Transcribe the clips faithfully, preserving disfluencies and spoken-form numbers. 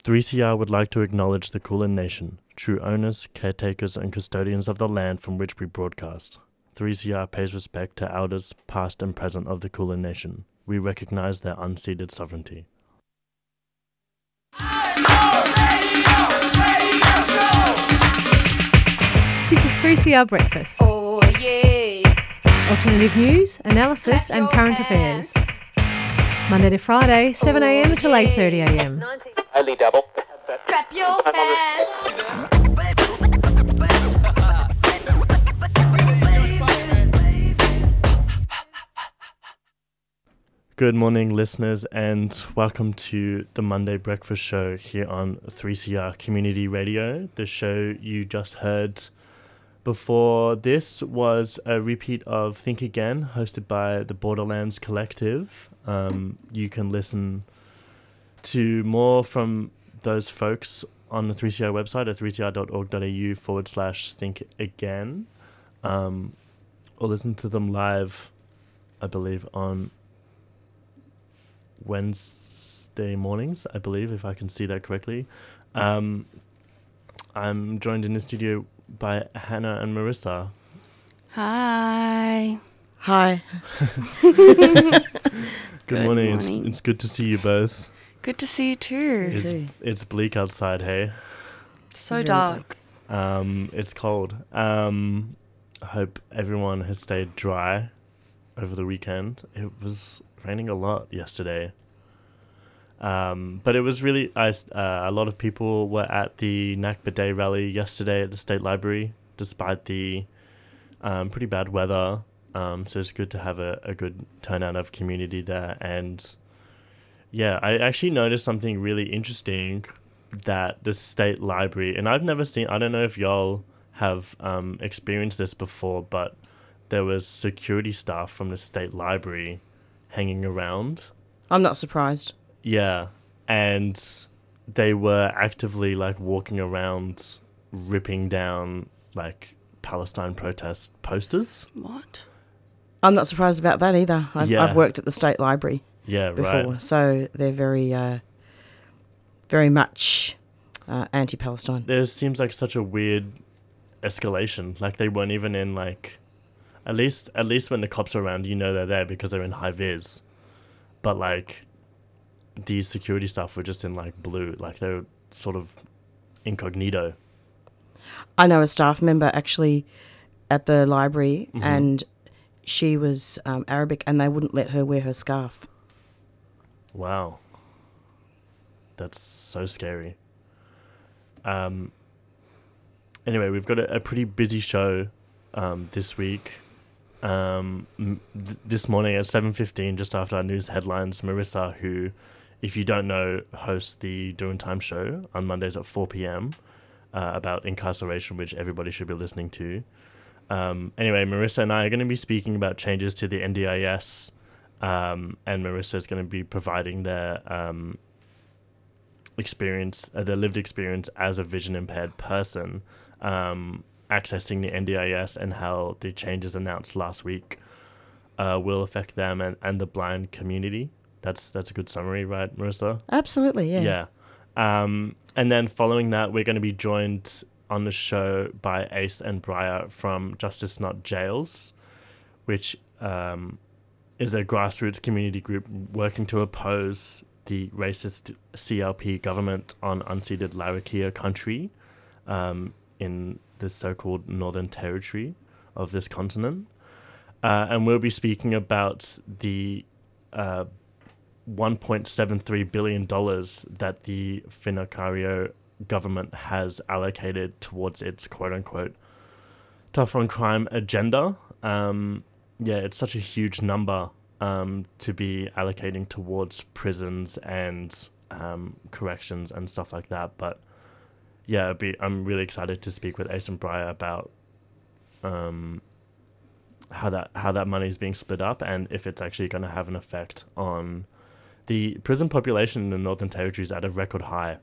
three C R would like to acknowledge the Kulin Nation, true owners, caretakers and custodians of the land from which we broadcast. three C R pays respect to elders past and present of the Kulin Nation. We recognize their unceded sovereignty. This is three C R Breakfast. Oh yeah. Alternative news, analysis and current affairs. Monday to Friday, seven a m until eight thirty a m. Only double. Clap your hands. Good morning, listeners, and welcome to the Monday Breakfast Show here on three C R Community Radio. The show you just heard before this was a repeat of Think Again, hosted by the Borderlands Collective. Um, you can listen to more from those folks on the three C R website at three c r dot org dot a u forward slash think again, um, or listen to them live, I believe, on Wednesday mornings, I believe, if I can see that correctly. Um, I'm joined in the studio by Hannah and Marissa. Hi. Hi. Good, Good morning. morning. It's, it's good to see you both. Good to see you too. It's, too. it's bleak outside, hey? So Very dark. Um, it's cold. Um, I hope everyone has stayed dry over the weekend. It was raining a lot yesterday. Um, but it was really nice. Uh, a lot of people were at the Nakba Day rally yesterday at the State Library, despite the um, pretty bad weather. Um, so it's good to have a, a good turnout of community there. And yeah, I actually noticed something really interesting, that the State Library, and I've never seen, I don't know if y'all have um, experienced this before, but there was security staff from the State Library hanging around. I'm not surprised. Yeah, and they were actively like walking around, ripping down like Palestine protest posters. What? I'm not surprised about that either. I've, Yeah. I've worked at the State Library Yeah, before, right. so they're very, uh, very much uh, anti-Palestine. There seems like such a weird escalation. Like they weren't even in like, at least at least when the cops are around, you know they're there because they're in high vis. But like, these security staff were just in like blue, like they were sort of incognito. I know a staff member actually at the library, Mhm. and she was um, Arabic, and they wouldn't let her wear her scarf. Wow. That's so scary. Um. Anyway, we've got a, a pretty busy show um, this week. Um, m- th- this morning at seven fifteen, just after our news headlines, Marissa, who, if you don't know, hosts the Doing Time show on Mondays at four p.m. Uh, about incarceration, which everybody should be listening to. Um, anyway, Marissa and I are going to be speaking about changes to the N D I S, um, and Marissa is going to be providing their um, experience, uh, their lived experience as a vision-impaired person, um, accessing the N D I S and how the changes announced last week uh, will affect them and, and the blind community. That's that's a good summary, right, Marissa? Absolutely, yeah. Yeah. Um, and then following that, we're going to be joined on the show by Ace and Briar from Justice Not Jails, which um, is a grassroots community group working to oppose the racist C L P government on unceded Larrakia country um, in the so-called Northern Territory of this continent. Uh, and we'll be speaking about the uh, one point seven three billion dollars that the Finakario government has allocated towards its quote-unquote tough on crime agenda. Um, yeah, it's such a huge number um, to be allocating towards prisons and um, corrections and stuff like that. But yeah, it'd be, I'm really excited to speak with Ace and Briar about um, how that how that money is being split up and if it's actually going to have an effect on the prison population in the Northern Territory is at a record high.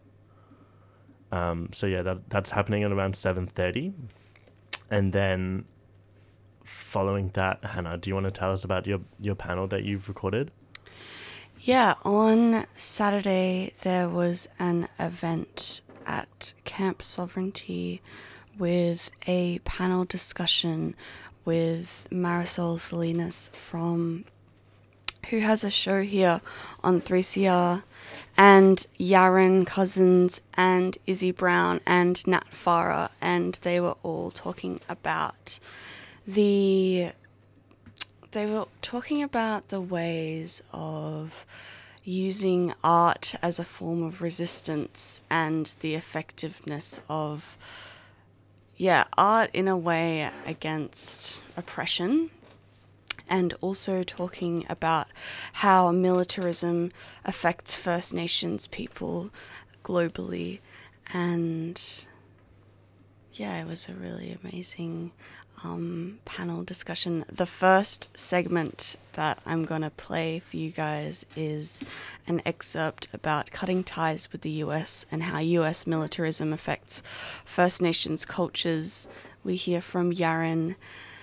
Um, so yeah, that that's happening at around seven thirty. And then following that, Hannah, do you want to tell us about your, your panel that you've recorded? Yeah, on Saturday there was an event at Camp Sovereignty with a panel discussion with Marisol Salinas from who has a show here on three C R, and Yaren Cousins and Izzy Brown and Nat Farah, and they were all talking about the they were talking about the ways of using art as a form of resistance and the effectiveness of yeah, art in a way against oppression. And also talking about how militarism affects First Nations people globally. And yeah, it was a really amazing um, panel discussion. The first segment that I'm going to play for you guys is an excerpt about cutting ties with the U S and how U S militarism affects First Nations cultures. We hear from Yaren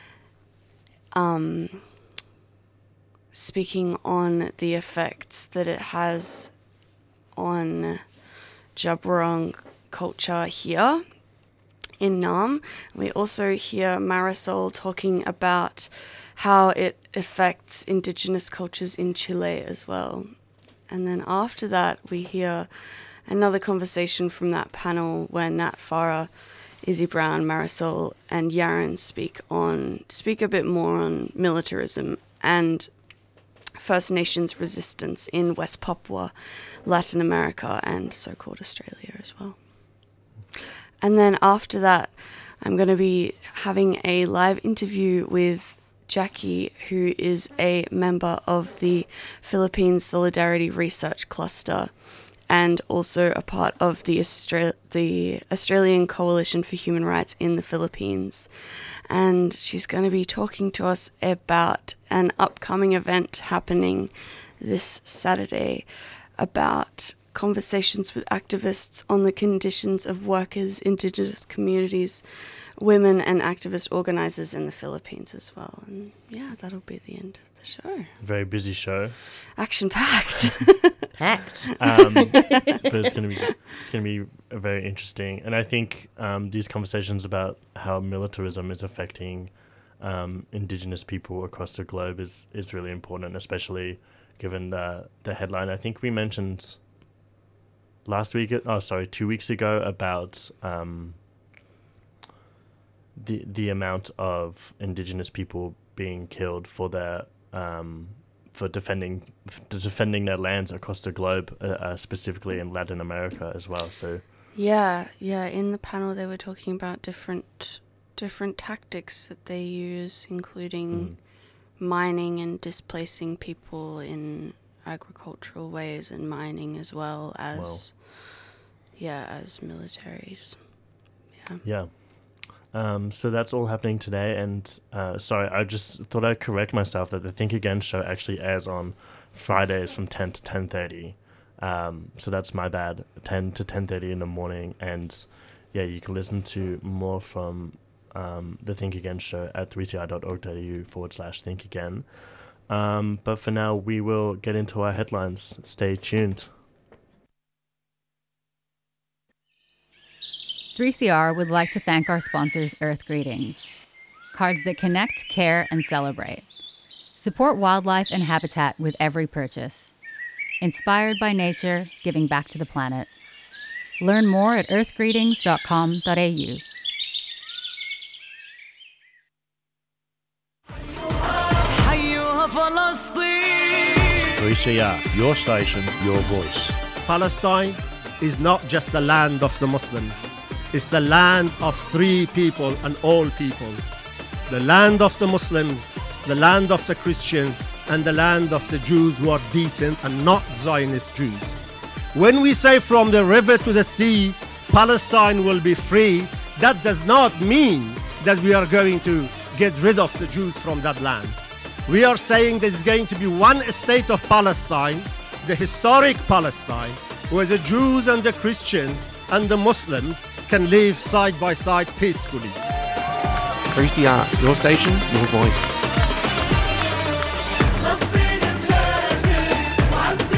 um, speaking on the effects that it has on Djab Wurrung culture here in Naarm. We also hear Marisol talking about how it affects Indigenous cultures in Chile as well. And then after that, we hear another conversation from that panel where Nat Farah, Izzy Brown, Marisol, and Yaren speak on speak a bit more on militarism and First Nations resistance in West Papua, Latin America, and so-called Australia as well. And then after that, I'm going to be having a live interview with Jackie, who is a member of the Philippines Solidarity Research Cluster and also a part of the, Austra- the Australian Coalition for Human Rights in the Philippines. And she's going to be talking to us about an upcoming event happening this Saturday about conversations with activists on the conditions of workers, Indigenous communities, women and activist organisers in the Philippines as well. And yeah, that'll be the end of the show. Very busy show. Action-packed. Packed. Um, but it's going to be it's going to be very interesting. And I think um, these conversations about how militarism is affecting um, Indigenous people across the globe is, is really important, especially given the, the headline. I think we mentioned last week, oh sorry, two weeks ago about um, the the amount of Indigenous people being killed for their um, for defending for defending their lands across the globe, uh, uh, specifically in Latin America as well. So yeah, yeah. In the panel, they were talking about different different tactics that they use, including mm. mining and displacing people in agricultural ways, and mining as well as well. yeah as militaries. Yeah. Yeah. Um, so that's all happening today, and uh, sorry, I just thought I'd correct myself that the Think Again show actually airs on Fridays from ten to ten thirty. Um, so that's my bad, ten to ten thirty in the morning, and yeah, you can listen to more from um, the Think Again show at three c r dot org dot a u forward slash think again. Um, but for now, we will get into our headlines. Stay tuned. three C R would like to thank our sponsors, Earth Greetings, cards that connect, care, and celebrate. Support wildlife and habitat with every purchase. Inspired by nature, giving back to the planet. Learn more at earth greetings dot com dot a u. three C R, your station, your voice. Palestine is not just the land of the Muslims. It's the land of free people and all people. The land of the Muslims, the land of the Christians, and the land of the Jews who are decent and not Zionist Jews. When we say from the river to the sea, Palestine will be free, that does not mean that we are going to get rid of the Jews from that land. We are saying there's going to be one state of Palestine, the historic Palestine, where the Jews and the Christians and the Muslims can live side by side peacefully. three C R, your station, your voice.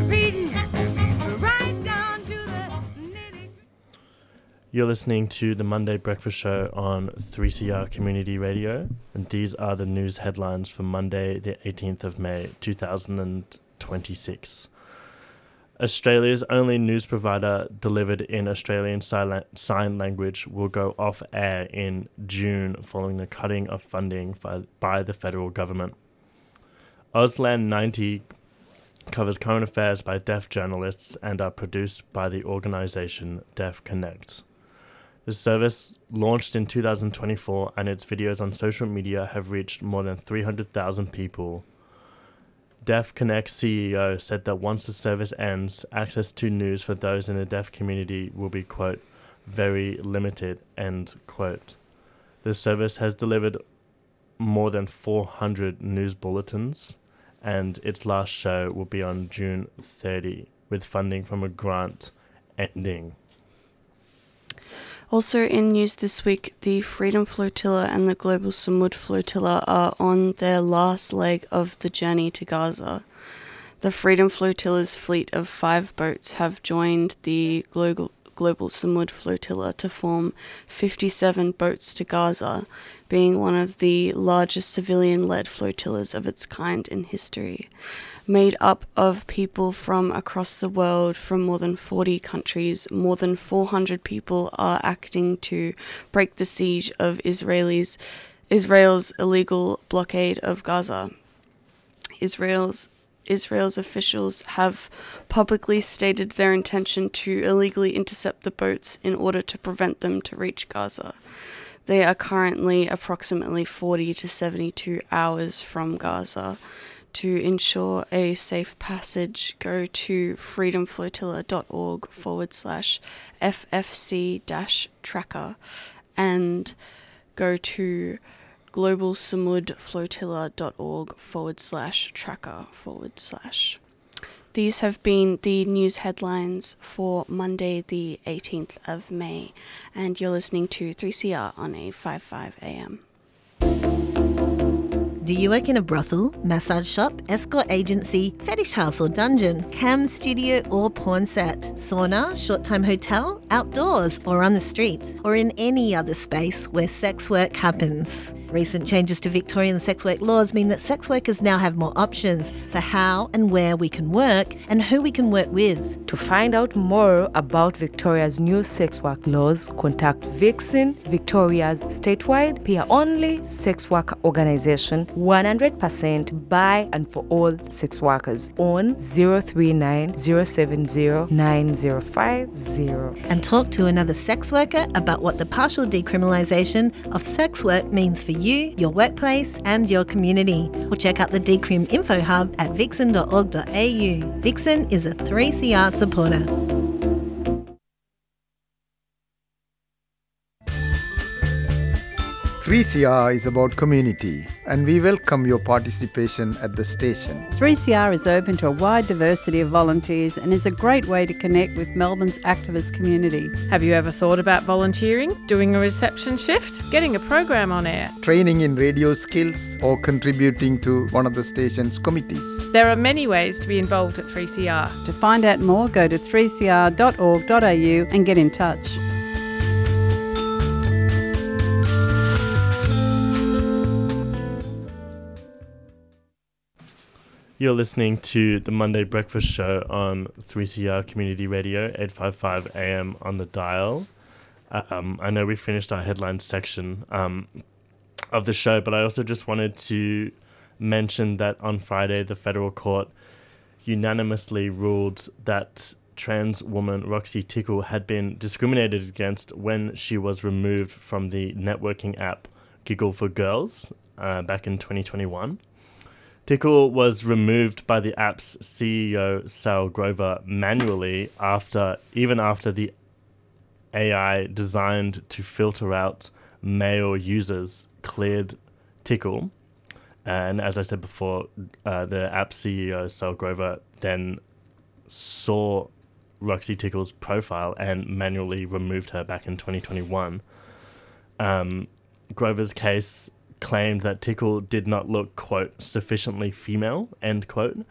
repeating right down to the nitty. You're listening to the Monday Breakfast Show on three C R Community Radio, and these are the news headlines for Monday, the eighteenth of May, two thousand twenty-six. Australia's only news provider delivered in Australian Sign Language will go off air in June following the cutting of funding by the federal government. Auslan ninety covers current affairs by deaf journalists and are produced by the organisation Deaf Connect. The service launched in two thousand twenty-four and its videos on social media have reached more than three hundred thousand people. Deaf Connect C E O said that once the service ends, access to news for those in the deaf community will be, quote, very limited, end quote. The service has delivered more than four hundred news bulletins, and its last show will be on June thirtieth, with funding from a grant ending. Also in news this week, the Freedom Flotilla and the Global Samud Flotilla are on their last leg of the journey to Gaza. The Freedom Flotilla's fleet of five boats have joined the Global Global Samud Flotilla to form fifty-seven boats to Gaza, being one of the largest civilian-led flotillas of its kind in history. Made up of people from across the world from more than forty countries, more than four hundred people are acting to break the siege of Israelis, Israel's illegal blockade of Gaza. Israel's Israel's officials have publicly stated their intention to illegally intercept the boats in order to prevent them to reach Gaza. They are currently approximately forty to seventy-two hours from Gaza. To ensure a safe passage, go to freedomflotilla.org forward slash FFC dash tracker and go to globalsamudflotilla.org forward slash tracker forward slash. These have been the news headlines for Monday, the eighteenth of May, and you're listening to three C R on eight fifty-five A M. Do you work in a brothel, massage shop, escort agency, fetish house or dungeon, cam studio or porn set, sauna, short-time hotel, outdoors or on the street, or in any other space where sex work happens? Recent changes to Victorian sex work laws mean that sex workers now have more options for how and where we can work and who we can work with. To find out more about Victoria's new sex work laws, contact Vixen, Victoria's statewide peer-only sex worker organization, one hundred percent by and for all sex workers, on zero three nine, zero seven zero, nine zero five zero. And talk to another sex worker about what the partial decriminalisation of sex work means for you, your workplace and your community. Or check out the Decrim Info Hub at vixen dot org dot a u. Vixen is a three C R supporter. three C R is about community, and we welcome your participation at the station. three C R is open to a wide diversity of volunteers and is a great way to connect with Melbourne's activist community. Have you ever thought about volunteering, doing a reception shift, getting a program on air, training in radio skills, or contributing to one of the station's committees? There are many ways to be involved at three C R. To find out more, go to three c r dot org dot a u and get in touch. You're listening to the Monday Breakfast Show on three C R Community Radio, eight fifty-five A M on the dial. Um, I know we finished our headlines section um, of the show, but I also just wanted to mention that on Friday, the federal court unanimously ruled that trans woman Roxy Tickle had been discriminated against when she was removed from the networking app Giggle for Girls uh, back in twenty twenty-one. Tickle was removed by the app's C E O, Sal Grover, manually after, even after the A I designed to filter out male users cleared Tickle. And as I said before, uh, the app C E O, Sal Grover, then saw Roxy Tickle's profile and manually removed her back in twenty twenty-one. Um, Grover's case claimed that Tickle did not look, quote, sufficiently female, end quote,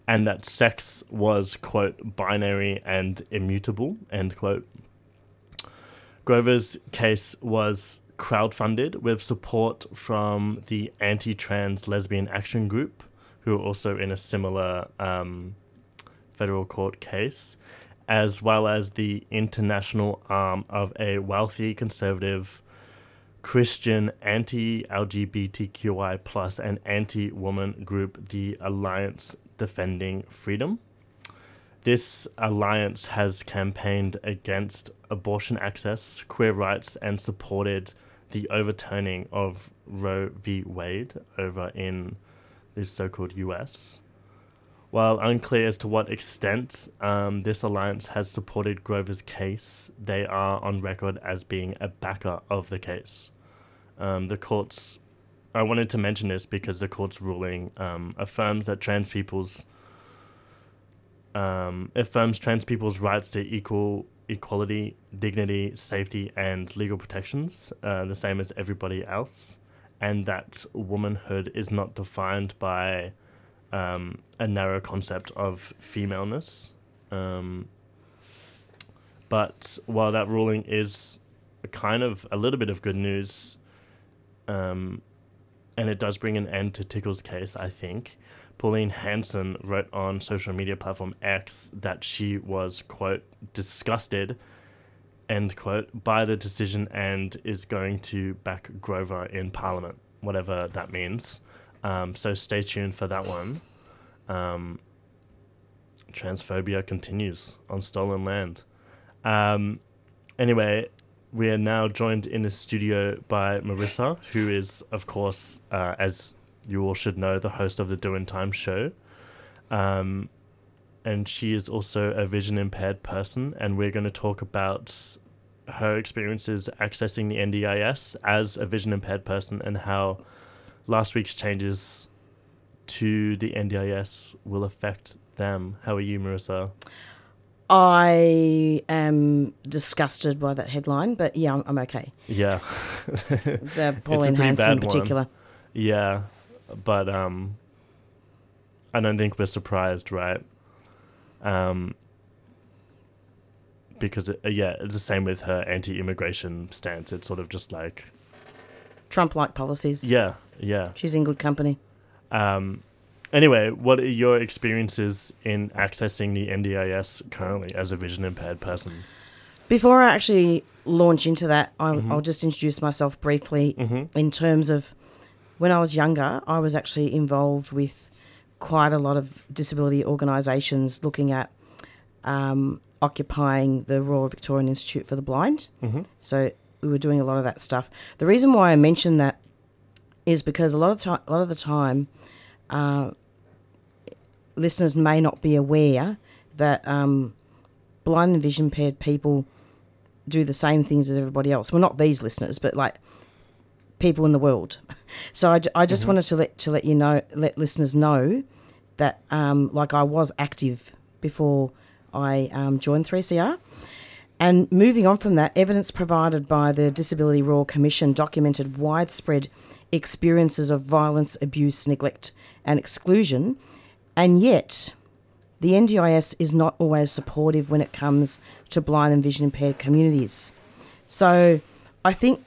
and that sex was, quote, binary and immutable, end quote. Grover's case was crowdfunded with support from the Anti-Trans Lesbian Action Group, who are also in a similar um, federal court case, as well as the international arm of a wealthy, conservative, Christian, anti-L G B T Q I plus and anti-woman group, the Alliance Defending Freedom. This alliance has campaigned against abortion access, queer rights, and supported the overturning of Roe v. Wade over in the so-called U S. While unclear as to what extent um, this alliance has supported Grover's case, they are on record as being a backer of the case. Um, the court's, I wanted to mention this because the court's ruling um, affirms that trans people's um, affirms trans people's rights to equal equality, dignity, safety, and legal protections, uh, the same as everybody else, and that womanhood is not defined by um, a narrow concept of femaleness. Um, but while that ruling is a kind of a little bit of good news, um, and it does bring an end to Tickle's case, I think, Pauline Hanson wrote on social media platform X that she was, quote, disgusted, end quote, by the decision and is going to back Grover in Parliament, whatever that means. Um, so stay tuned for that one. Um, transphobia continues on stolen land. Um, anyway, we are now joined in the studio by Marissa, who is, of course, uh, as you all should know, the host of the Doing Time show. Um, and she is also a vision impaired person, and we're going to talk about her experiences accessing the N D I S as a vision impaired person and how last week's changes to the N D I S will affect them. How are you, Marissa? I am disgusted by that headline, but yeah, I'm, I'm okay. Yeah. The Pauline Hanson in particular. One. Yeah, but um, I don't think we're surprised, right? Um, because, it, yeah, it's the same with her anti-immigration stance. It's sort of just like... Trump-like policies. Yeah, yeah. She's in good company. Um, anyway, what are your experiences in accessing the N D I S currently as a vision-impaired person? Before I actually launch into that, I, Mm-hmm. I'll just introduce myself briefly Mm-hmm. in terms of when I was younger, I was actually involved with quite a lot of disability organisations looking at um, occupying the Royal Victorian Institute for the Blind. Mm-hmm. So we were doing a lot of that stuff. The reason why I mention that is because a lot of time, a lot of the time, uh, listeners may not be aware that um, blind and vision impaired people do the same things as everybody else. Well, not these listeners, but like people in the world. So I, I just mm-hmm. wanted to let to let you know, let listeners know that um, like I was active before I um, joined three C R. And moving on from that, evidence provided by the Disability Royal Commission documented widespread experiences of violence, abuse, neglect and exclusion, and yet the N D I S is not always supportive when it comes to blind and vision impaired communities. So I think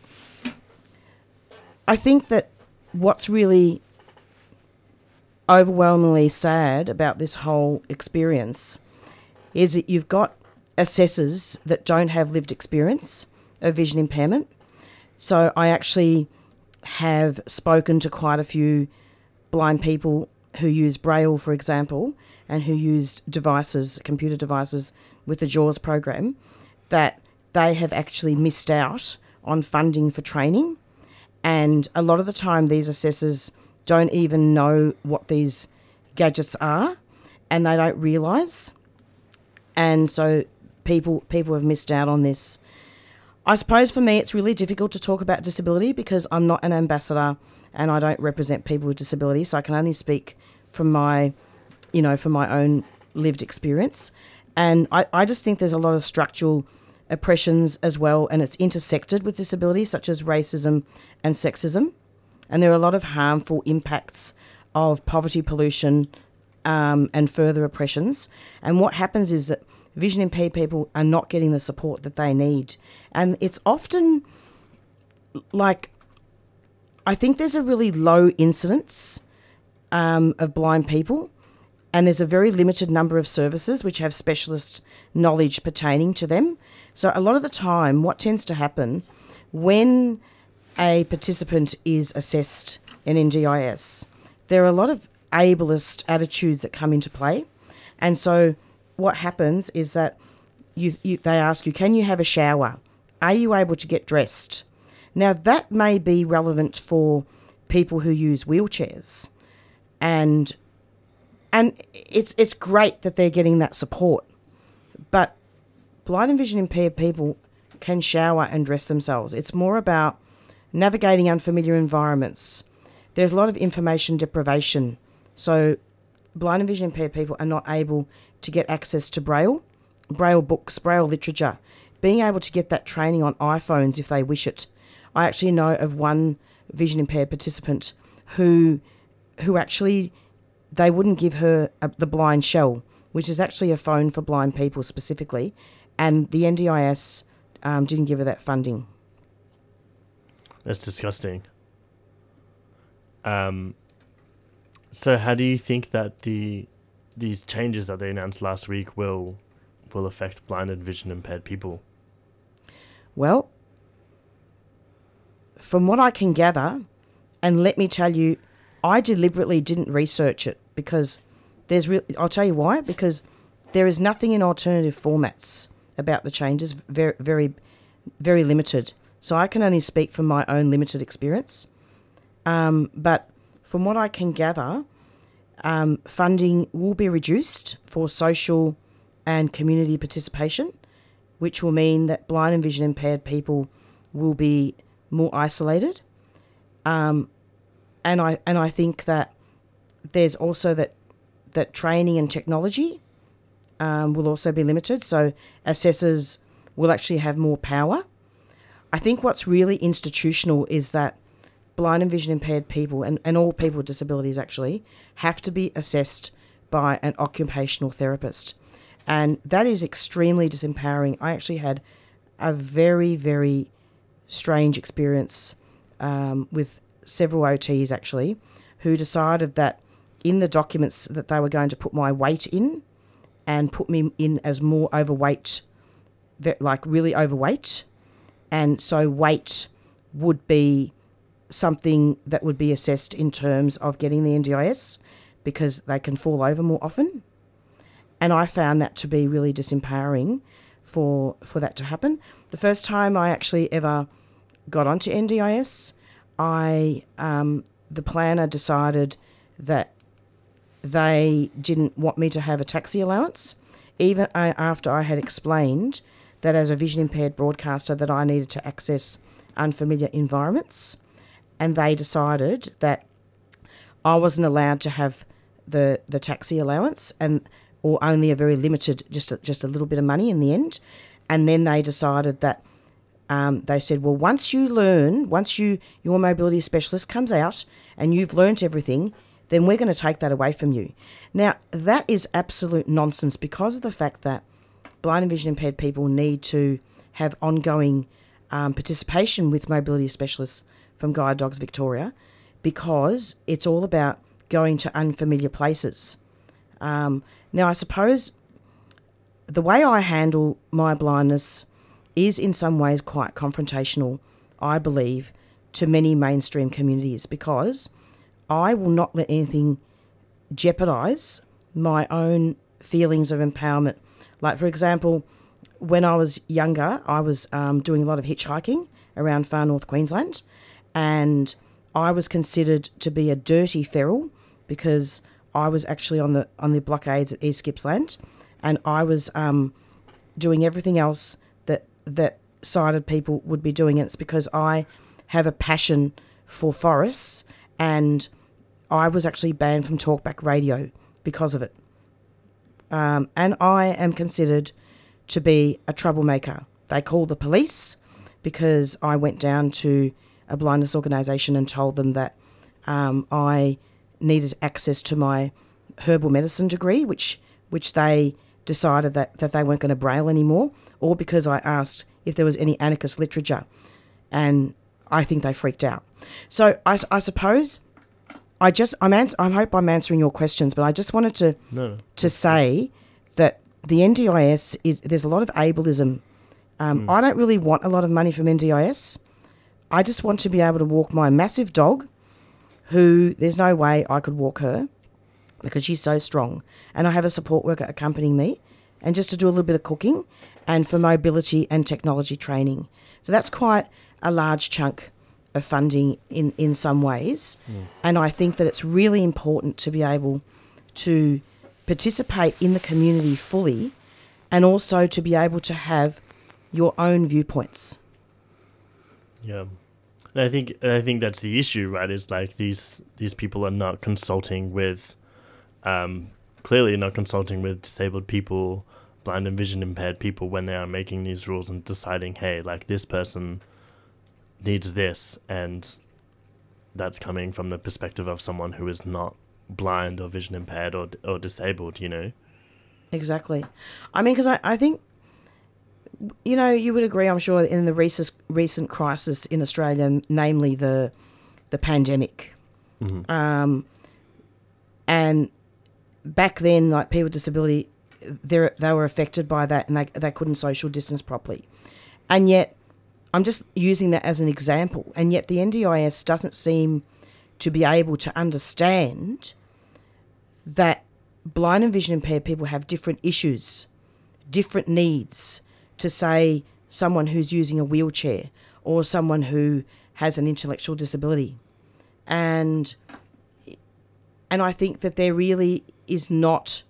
I think that what's really overwhelmingly sad about this whole experience is that you've got assessors that don't have lived experience of vision impairment. So I actually have spoken to quite a few blind people who use Braille, for example, and who used devices, computer devices with the JAWS program, that they have actually missed out on funding for training. And a lot of the time these assessors don't even know what these gadgets are and they don't realise. And so people people have missed out on this. I suppose for me it's really difficult to talk about disability because I'm not an ambassador and I don't represent people with disability, so I can only speak from my, you know, from my own lived experience. And I, I just think there's a lot of structural oppressions as well, and it's intersected with disability, such as racism and sexism. And there are a lot of harmful impacts of poverty, pollution, um, and further oppressions. And what happens is that vision impaired people are not getting the support that they need. And it's often like, I think there's a really low incidence um, of blind people, and there's a very limited number of services which have specialist knowledge pertaining to them. So a lot of the time, what tends to happen when a participant is assessed in N D I S, there are a lot of ableist attitudes that come into play. And so what happens is that you, you, they ask you, can you have a shower? Are you able to get dressed? Now, that may be relevant for people who use wheelchairs. And and it's it's great that they're getting that support. But blind and vision impaired people can shower and dress themselves. It's more about navigating unfamiliar environments. There's a lot of information deprivation. So blind and vision impaired people are not able to get access to Braille, Braille books, Braille literature, being able to get that training on iPhones if they wish it. I actually know of one vision impaired participant who who actually, they wouldn't give her a, the blind shell, which is actually a phone for blind people specifically, and the N D I S um, didn't give her that funding. That's disgusting. Um, so how do you think that the these changes that they announced last week will will affect blind and vision impaired people? Well, from what I can gather, and let me tell you, I deliberately didn't research it because there's re- I'll tell you why, because there is nothing in alternative formats about the changes, very, very, very limited. So I can only speak from my own limited experience. Um, but from what I can gather, um, funding will be reduced for social and community participation, which will mean that blind and vision impaired people will be more isolated. Um, and I and I think that there's also that that training and technology um, will also be limited. So assessors will actually have more power. I think what's really institutional is that blind and vision impaired people, and, and all people with disabilities actually, have to be assessed by an occupational therapist. And that is extremely disempowering. I actually had a very, very strange experience um, with several O Ts actually, who decided that in the documents that they were going to put my weight in and put me in as more overweight, like really overweight. And so weight would be something that would be assessed in terms of getting the N D I S because they can fall over more often. And I found that to be really disempowering for for that to happen. The first time I actually ever got onto N D I S, I um, the planner decided that they didn't want me to have a taxi allowance, even after I had explained that as a vision impaired broadcaster that I needed to access unfamiliar environments. And they decided that I wasn't allowed to have the, the taxi allowance and or only a very limited, just a, just a little bit of money in the end. And then they decided that um, they said, well, once you learn, once you your mobility specialist comes out and you've learnt everything, then we're going to take that away from you. Now, that is absolute nonsense because of the fact that blind and vision impaired people need to have ongoing um, participation with mobility specialists from Guide Dogs Victoria, because it's all about going to unfamiliar places. Um, now, I suppose the way I handle my blindness is in some ways quite confrontational, I believe, to many mainstream communities, because I will not let anything jeopardise my own feelings of empowerment. Like, for example, when I was younger, I was um, doing a lot of hitchhiking around far north Queensland, and I was considered to be a dirty feral because I was actually on the on the blockades at East Gippsland, and I was um, doing everything else that that sighted people would be doing. And it's because I have a passion for forests, and I was actually banned from talkback radio because of it. Um, and I am considered to be a troublemaker. They call the police because I went down to a blindness organisation and told them that um, I needed access to my herbal medicine degree, which which they decided that, that they weren't going to braille anymore, or because I asked if there was any anarchist literature, and I think they freaked out. So I, I suppose I just I'm ans- I hope I'm answering your questions, but I just wanted to No. to say that the N D I S is there's a lot of ableism. Um, Mm. I don't really want a lot of money from N D I S. I just want to be able to walk my massive dog, who there's no way I could walk her because she's so strong. And I have a support worker accompanying me, and just to do a little bit of cooking and for mobility and technology training. So that's quite a large chunk of funding in, in some ways. Mm. And I think that it's really important to be able to participate in the community fully, and also to be able to have your own viewpoints. Yeah. And I think and I think that's the issue, right? Is like these these people are not consulting with um clearly not consulting with disabled people, blind and vision impaired people when they are making these rules and deciding, hey, like this person needs this, and that's coming from the perspective of someone who is not blind or vision impaired or or disabled, you know? Exactly. I mean, because I, I think, you know, you would agree, I'm sure, in the recent recent crisis in Australia, namely the the pandemic. Mhm. Um, and back then, like people with disability, they they were affected by that, and they they couldn't social distance properly. And yet, I'm just using that as an example. And yet, the N D I S doesn't seem to be able to understand that blind and vision impaired people have different issues, different needs to, say, someone who's using a wheelchair or someone who has an intellectual disability. And and I think that there really is not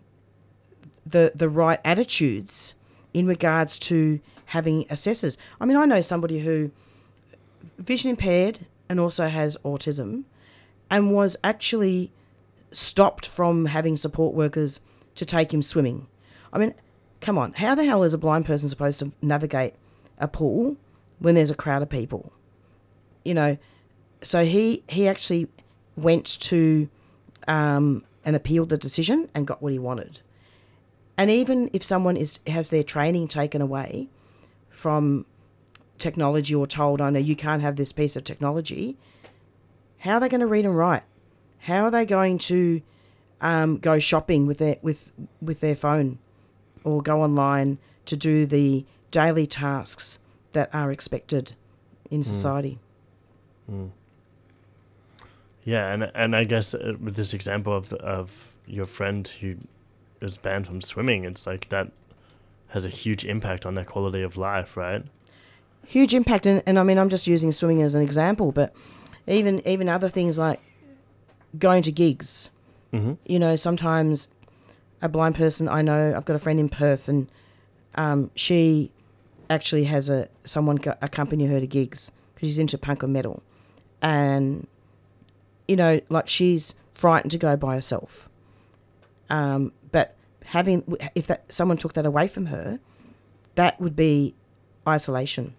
the the right attitudes in regards to having assessors. I mean, I know somebody who vision impaired and also has autism, and was actually stopped from having support workers to take him swimming. I mean, come on, how the hell is a blind person supposed to navigate a pool when there's a crowd of people? You know, so he he actually went to um, and appealed the decision and got what he wanted. And even if someone is has their training taken away from technology, or told, oh no, you can't have this piece of technology, how are they going to read and write? How are they going to um, go shopping with their with with their phone, or go online to do the daily tasks that are expected in Mm. society? Mm. Yeah, and and I guess uh, with this example of of your friend who is banned from swimming, it's like that has a huge impact on their quality of life, right? Huge impact, and, and I mean, I'm just using swimming as an example, but even even other things like going to gigs. Mhm. You know, sometimes a blind person, I know, I've got a friend in Perth, and um, she actually has a someone go, accompany her to gigs because she's into punk and metal, and you know, like she's frightened to go by herself. Um, but having if that someone took that away from her, that would be isolation.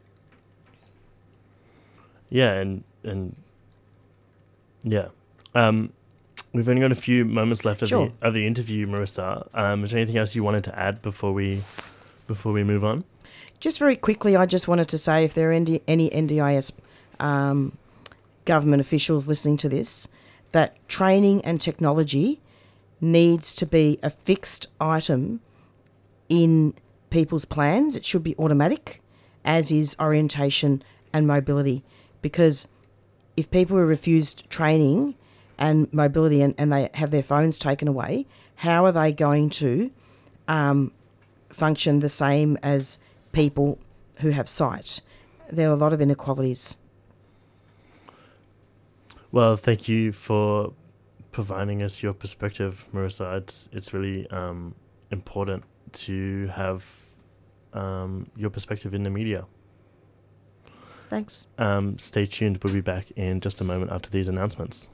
Yeah, and and yeah, um, we've only got a few moments left of, Sure. the, of the interview, Marissa. Um, is there anything else you wanted to add before we before we move on? Just very quickly, I just wanted to say, if there are any, any N D I S um, government officials listening to this, that training and technology needs to be a fixed item in people's plans. It should be automatic, as is orientation and mobility, because if people are refused training and mobility and, and they have their phones taken away, how are they going to um, function the same as people who have sight? There are a lot of inequalities. Well, thank you for providing us your perspective, Marissa. It's it's really um, important to have um, your perspective in the media. Thanks. Um, stay tuned. We'll be back in just a moment after these announcements.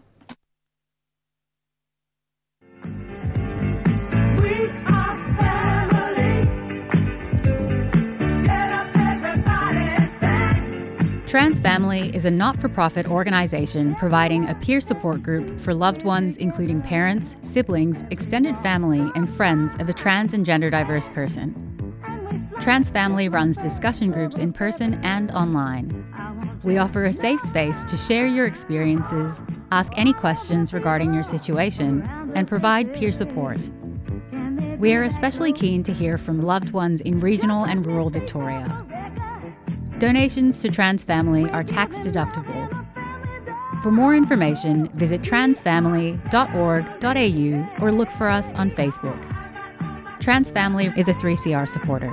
Trans Family is a not-for-profit organization providing a peer support group for loved ones including parents, siblings, extended family, and friends of a trans and gender diverse person. Trans Family runs discussion groups in person and online. We offer a safe space to share your experiences, ask any questions regarding your situation, and provide peer support. We are especially keen to hear from loved ones in regional and rural Victoria. Donations to Trans Family are tax deductible. For more information, visit trans family dot org dot a u or look for us on Facebook. Trans Family is a three C R supporter.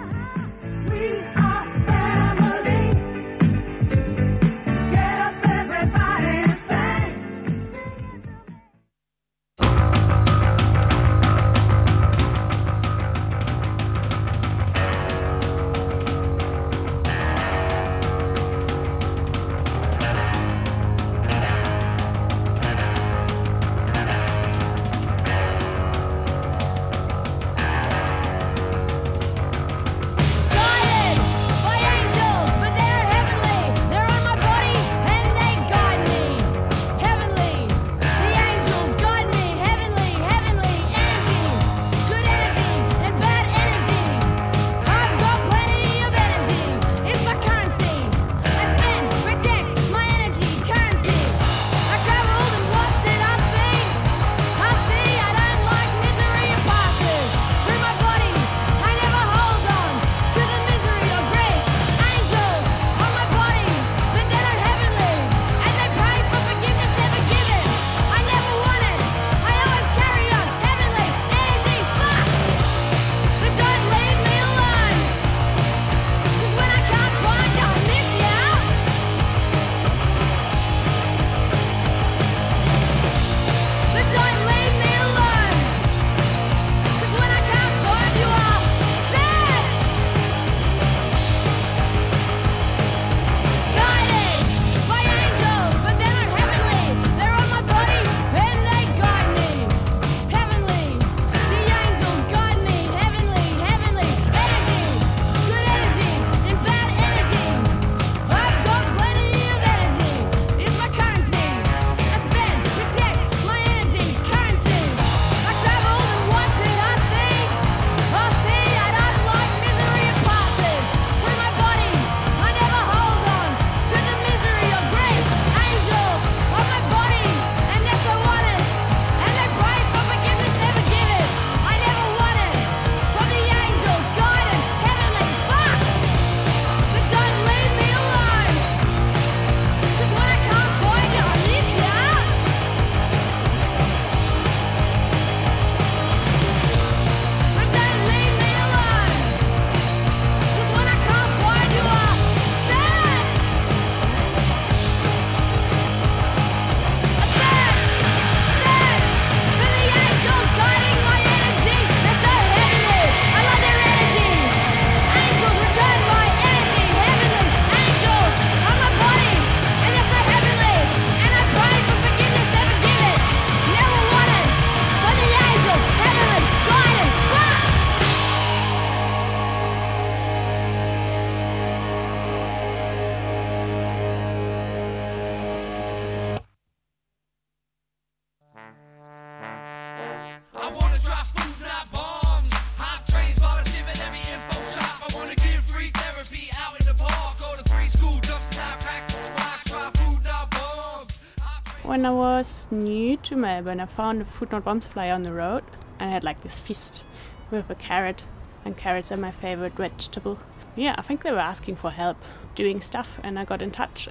When I was new to Melbourne, I found a Food Not Bombs flyer on the road, and I had like this fist with a carrot, and carrots are my favorite vegetable. Yeah, I think they were asking for help doing stuff, and I got in touch.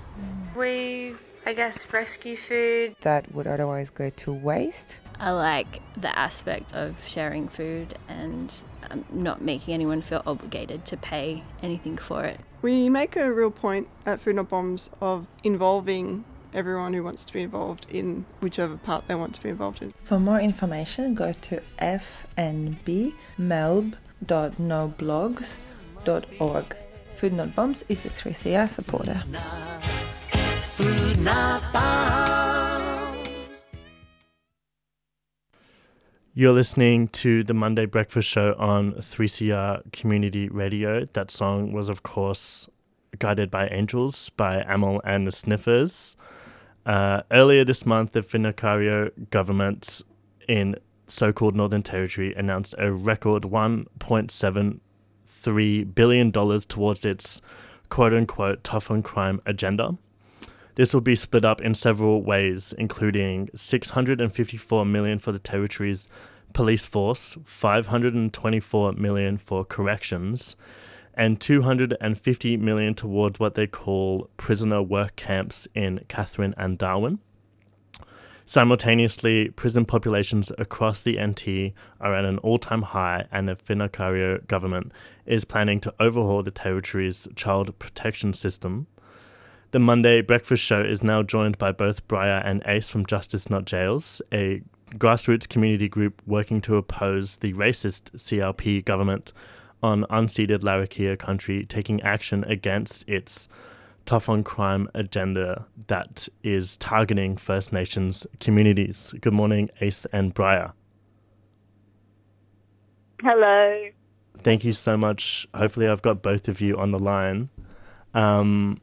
We, I guess, rescue food that would otherwise go to waste. I like the aspect of sharing food and um, not making anyone feel obligated to pay anything for it. We make a real point at Food Not Bombs of involving everyone who wants to be involved in whichever part they want to be involved in. For more information, go to f n b melb dot no blogs dot org. Food Not Bombs is a three C R supporter. Food Not Bombs. You're listening to the Monday Breakfast Show on three C R Community Radio. That song was, of course, Guided by Angels by Amal and the Sniffers. Uh, earlier this month, the Whakaaro government in so-called Northern Territory announced a record one point seven three billion dollars towards its quote-unquote tough on crime agenda. This will be split up in several ways, including six hundred fifty-four million dollars for the Territory's police force, five hundred twenty-four million dollars for corrections, and two hundred fifty million dollars towards what they call prisoner work camps in Katherine and Darwin. Simultaneously, prison populations across the N T are at an all-time high, and the Whakaaro government is planning to overhaul the Territory's child protection system. The Monday Breakfast Show is now joined by both Briar and Ace from Justice Not Jails, a grassroots community group working to oppose the racist C R P government on unceded Larrakia country, taking action against its tough on crime agenda that is targeting First Nations communities. Good morning, Ace and Briar. Hello. Thank you so much. Hopefully I've got both of you on the line. Um,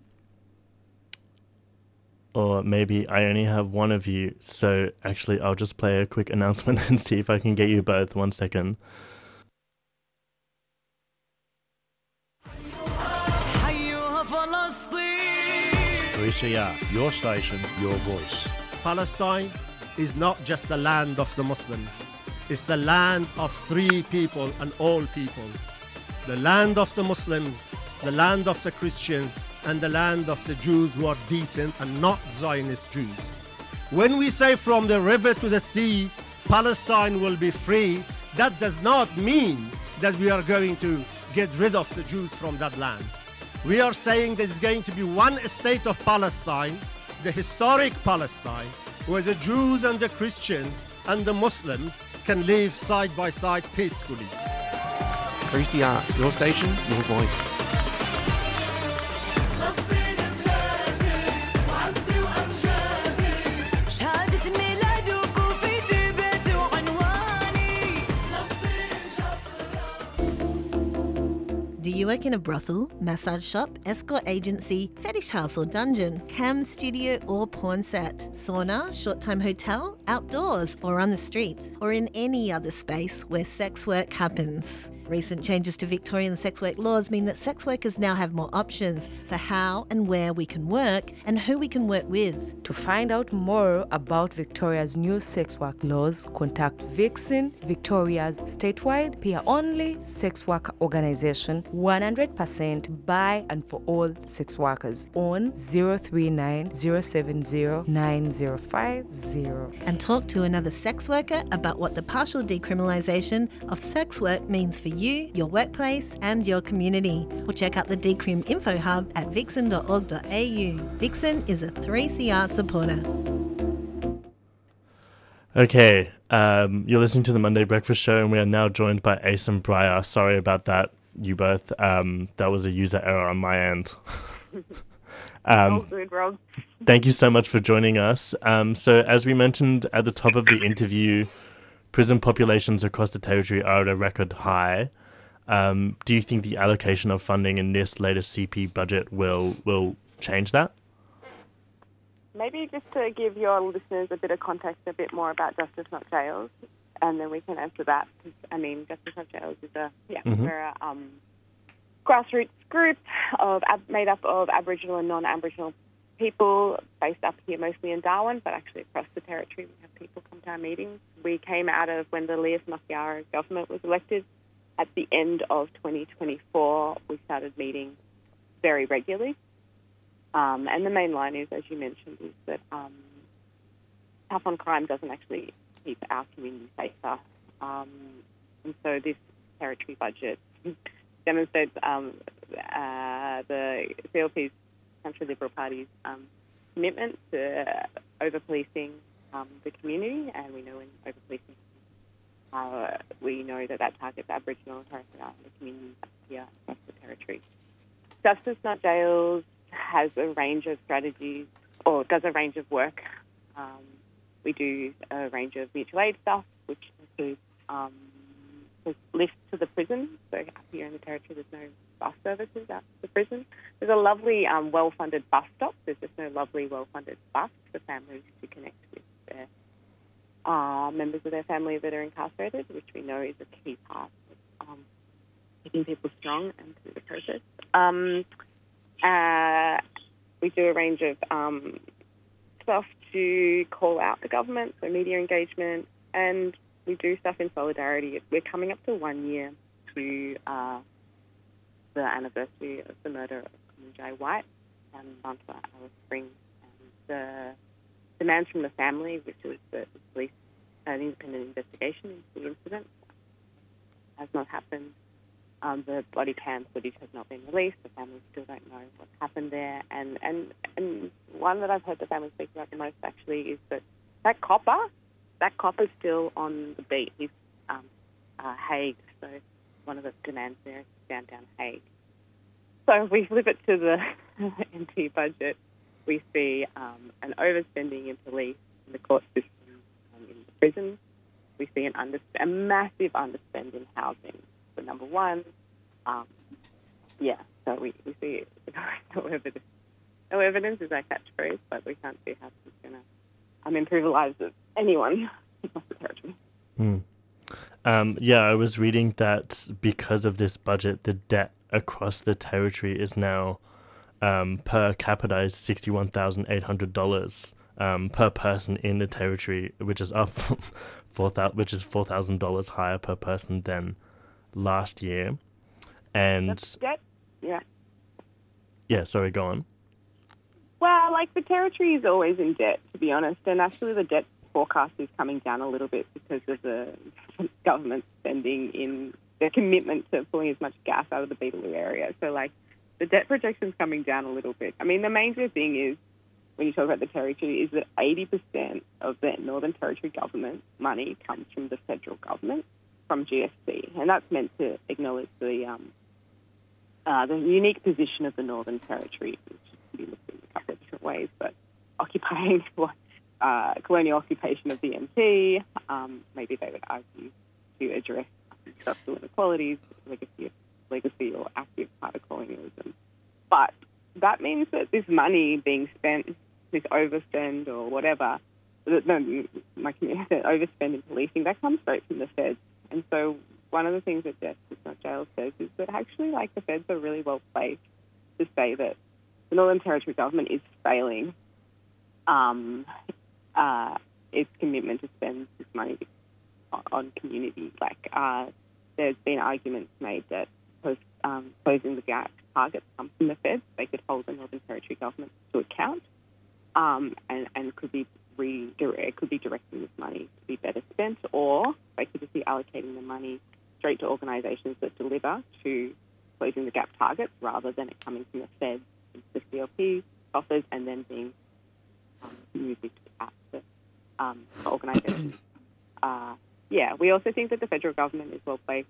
or maybe I only have one of you. So actually I'll just play a quick announcement and see if I can get you both. One second. three C R, your station, your voice. Palestine is not just the land of the Muslims. It's the land of three people and all people. The land of the Muslims, the land of the Christians, and the land of the Jews who are decent and not Zionist Jews. When we say from the river to the sea, Palestine will be free, that does not mean that we are going to get rid of the Jews from that land. We are saying that it's going to be one state of Palestine, the historic Palestine, where the Jews and the Christians and the Muslims can live side by side peacefully. three C R, your station, your voice. Do you work in a brothel, massage shop, escort agency, fetish house or dungeon, cam studio or porn set, sauna, short-time hotel, outdoors or on the street, or in any other space where sex work happens? Recent changes to Victorian sex work laws mean that sex workers now have more options for how and where we can work and who we can work with. To find out more about Victoria's new sex work laws, contact Vixen, Victoria's statewide, peer only sex worker organization, one hundred percent by and for all sex workers, on zero three nine zero seven zero nine zero five zero. And talk to another sex worker about what the partial decriminalisation of sex work means for you, your workplace and your community. Or check out the Decrim Info Hub at vixen dot org dot a u. Vixen is a three C R supporter. Okay, um, you're listening to the Monday Breakfast Show, and we are now joined by Ace and Briar. Sorry about that, you both. Um, that was a user error on my end. um, All good, Rob. Thank you so much for joining us. Um, so, as we mentioned at the top of the interview, prison populations across the Territory are at a record high. Um, do you think the allocation of funding in this latest C P budget will will change that? Maybe just to give your listeners a bit of context, a bit more about Justice Not Jails, and then we can answer that. Because, I mean, Justice Not Jails is a yeah, Mhm. we're a um, grassroots group of ab- made up of Aboriginal and non-Aboriginal people, based up here mostly in Darwin, but actually across the Territory. We have people come to our meetings. We came out of when the Leah Whakaaro government was elected. At the end of twenty twenty-four, we started meeting very regularly. Um, and the main line is, as you mentioned, is that um, tough on crime doesn't actually keep our community safer. Um, and so this Territory budget demonstrates um, uh, the C L P's, Country Liberal Party's um, commitment to over-policing um, the community, and we know in over-policing, uh, we know that that targets Aboriginal and Torres Strait Islander communities here across the Territory. Justice Not Jails has a range of strategies, or does a range of work. Um, we do a range of mutual aid stuff, which includes um, there's lifts to the prison. So up here in the Territory, there's no bus services out to the prison. There's a lovely, um, well-funded bus stop. There's just no lovely, well-funded bus for families to connect with their uh, members of their family that are incarcerated, which we know is a key part of um, keeping people strong and through the process. Um, uh, we do a range of um, stuff to call out the government, so media engagement, and we do stuff in solidarity. We're coming up to one year to uh, the anniversary of the murder of Kumanjayi White and Manta Alice Springs. And the demands from the family, which was the police, an independent investigation into the incident, has not happened. Um, the body cam footage has not been released. The family still don't know what happened there. And, and, and one that I've heard the family speak about the most actually is that that copper, that copper's still on the beat. He's um, uh, Hague, so one of the demands there is downtown Hague. So if we flip it to the M P budget, we see um, an overspending in police, in the court system, um, in the prisons. We see an under, a massive underspend in housing. So number one, um, yeah, so we, we see no evidence. No evidence is our catchphrase, but we can't see how it's going to um, improve the lives of anyone across the Territory. Mm. Um, yeah, I was reading that because of this budget, the debt across the Territory is now um, per capita is sixty-one thousand eight hundred dollars um, per person in the Territory, which is up four thousand, which is four thousand dollars higher per person than last year. And That's debt? Yeah. Yeah, sorry, go on. Well, like the Territory is always in debt, to be honest, and actually the debt forecast is coming down a little bit because of the government spending in their commitment to pulling as much gas out of the Beetaloo area. So, like, the debt projection's coming down a little bit. I mean, the major thing is, when you talk about the Territory, is that eighty percent of the Northern Territory government money comes from the federal government, from G S C, and that's meant to acknowledge the um, uh, the unique position of the Northern Territory, which can be looked at in a couple of different ways, but occupying uh, colonial occupation of the M T, um, maybe they would argue to address social inequalities, legacy, of, legacy or active part of colonialism. But that means that this money being spent, this overspend or whatever, no, my community overspend in policing, that comes straight from the feds. And so one of the things that Justice Not Jail says is that actually, like, the feds are really well placed to say that the Northern Territory government is failing um, uh, its commitment to spend this money on, on community. Like, uh, there's been arguments made that post, um, closing the gap targets come from the feds. They could hold the Northern Territory government to account um, and, and could be redirect, could be directing this money to be better spent, or they could just be allocating the money straight to organisations that deliver to closing the gap targets rather than it coming from the feds into the C L P coffers and then being um, moved out to um, organisations. uh, yeah, we also think that the federal government is well placed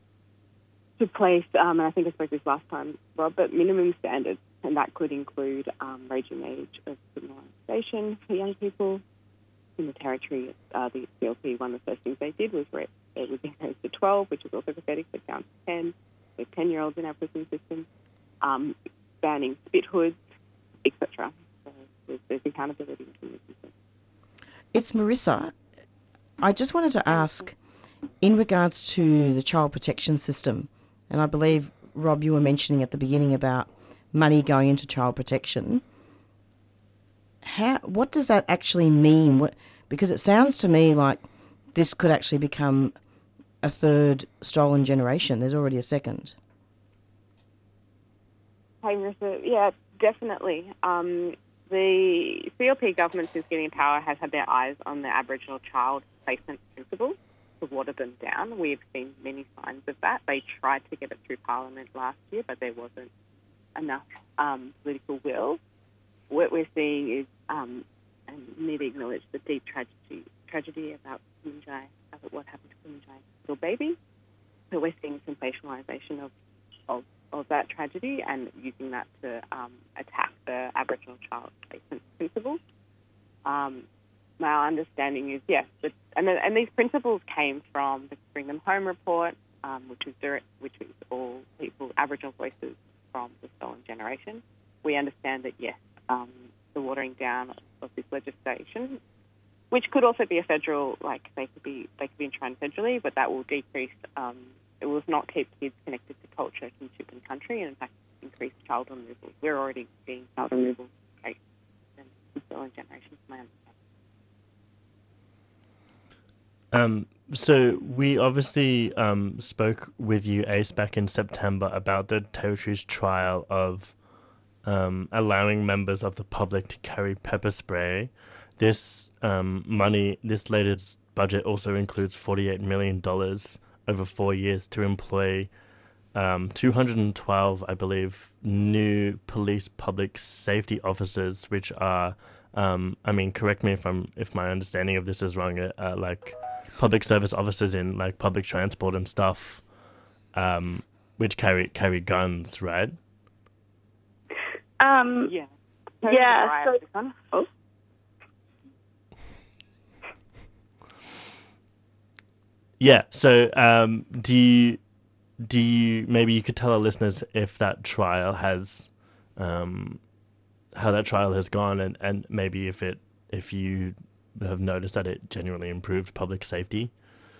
to place, um, and I think I spoke this last time, Rob, but minimum standards, and that could include um, ranging age of criminalisation for young people. In the Territory, uh, the C L P, one of the first things they did was re- it was increased to twelve, which is also pathetic, but down to ten. There's ten-year-olds in our prison system, um, banning spit hoods, et cetera. So there's, there's accountability in the system. It's Marissa. I just wanted to ask, in regards to the child protection system, and I believe, Rob, you were mentioning at the beginning about money going into child protection. How? What does that actually mean? What, because it sounds to me like this could actually become a third stolen generation. There's already a second. Hey, Marissa. Yeah, definitely. Um, the C L P government, since getting power, has had their eyes on the Aboriginal child placement principles to water them down. We've seen many signs of that. They tried to get it through Parliament last year, but there wasn't enough um, political will. What we're seeing is, um, and we need to acknowledge the deep tragedy tragedy about Kumanjayi, about what happened to Kumanjayi's little baby. So we're seeing sensationalisation of, of, of that tragedy and using that to um, attack the Aboriginal child placement principles. Um, my understanding is, yes, that, and, and these principles came from the Bring Them Home report, um, which is direct, which is all people, Aboriginal voices from the stolen generation. We understand that, yes, um, the watering down of this legislation, which could also be a federal, like they could be they could be enshrined federally, but that will decrease. Um, it will not keep kids connected to culture, kinship, and country, and in fact increase child removal. We're already seeing child removal rates in the stolen generation, from my understanding. Um, so we obviously um, spoke with you, Ace, back in September about the Territory's trial of um, allowing members of the public to carry pepper spray. This um, money, this latest budget also includes forty-eight million dollars over four years to employ um, two hundred twelve, I believe, new police public safety officers, which are, um, I mean, correct me if I'm if my understanding of this is wrong, uh, uh, like public service officers in like public transport and stuff, um, which carry carry guns, right? Um, yeah. Yeah. So, oh. Yeah. So, um, do you do you maybe you could tell our listeners if that trial has, um, how that trial has gone, and, and maybe if it if you have noticed that it genuinely improved public safety.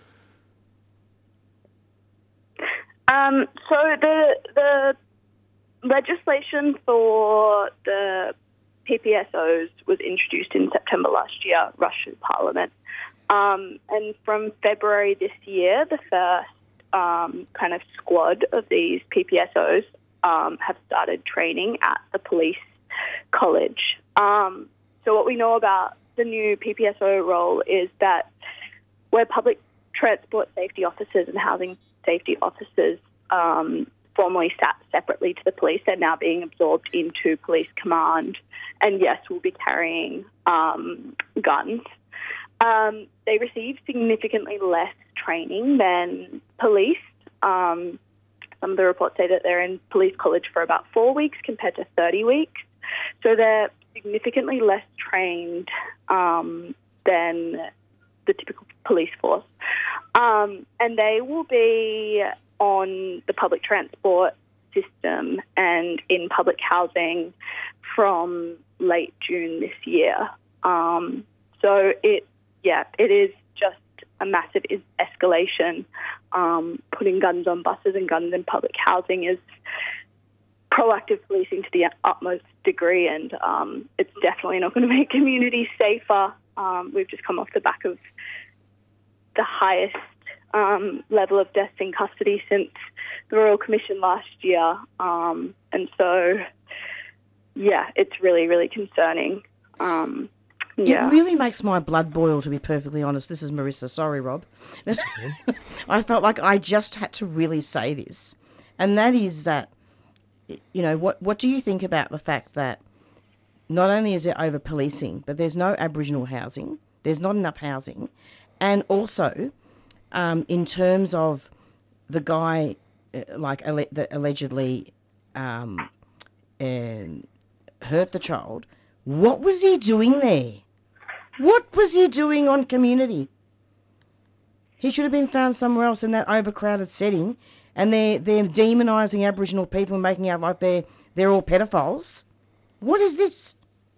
Um, so the the legislation for the P P S Os was introduced in September last year, rushed through Parliament. Um, and from February this year, the first um, kind of squad of these P P S Os um, have started training at the police college. Um, so what we know about the new P P S O role is that where public transport safety officers and housing safety officers um, formerly sat separately to the police, they're now being absorbed into police command. And yes, we'll be carrying um, guns. Um, they receive significantly less training than police. Um, some of the reports say that they're in police college for about four weeks compared to thirty weeks. So they're significantly less trained um, than the typical police force. Um, and they will be on the public transport system and in public housing from late June this year. Um, so it Yeah, it is just a massive escalation. Um, putting guns on buses and guns in public housing is proactive policing to the utmost degree, and um, it's definitely not going to make communities safer. Um, we've just come off the back of the highest um, level of deaths in custody since the Royal Commission last year. Um, and so, yeah, it's really, really concerning. Um Yeah. It really makes my blood boil, to be perfectly honest. This is Marissa. Sorry, Rob. I felt like I just had to really say this. And that is that, you know, what, what do you think about the fact that not only is there over-policing, but there's no Aboriginal housing, there's not enough housing, and also um, in terms of the guy, uh, like, alle- that allegedly um, um, hurt the child, what was he doing there? What was he doing on community? He should have been found somewhere else in that overcrowded setting, and they're they're demonising Aboriginal people and making out like they're they're all pedophiles. What is this?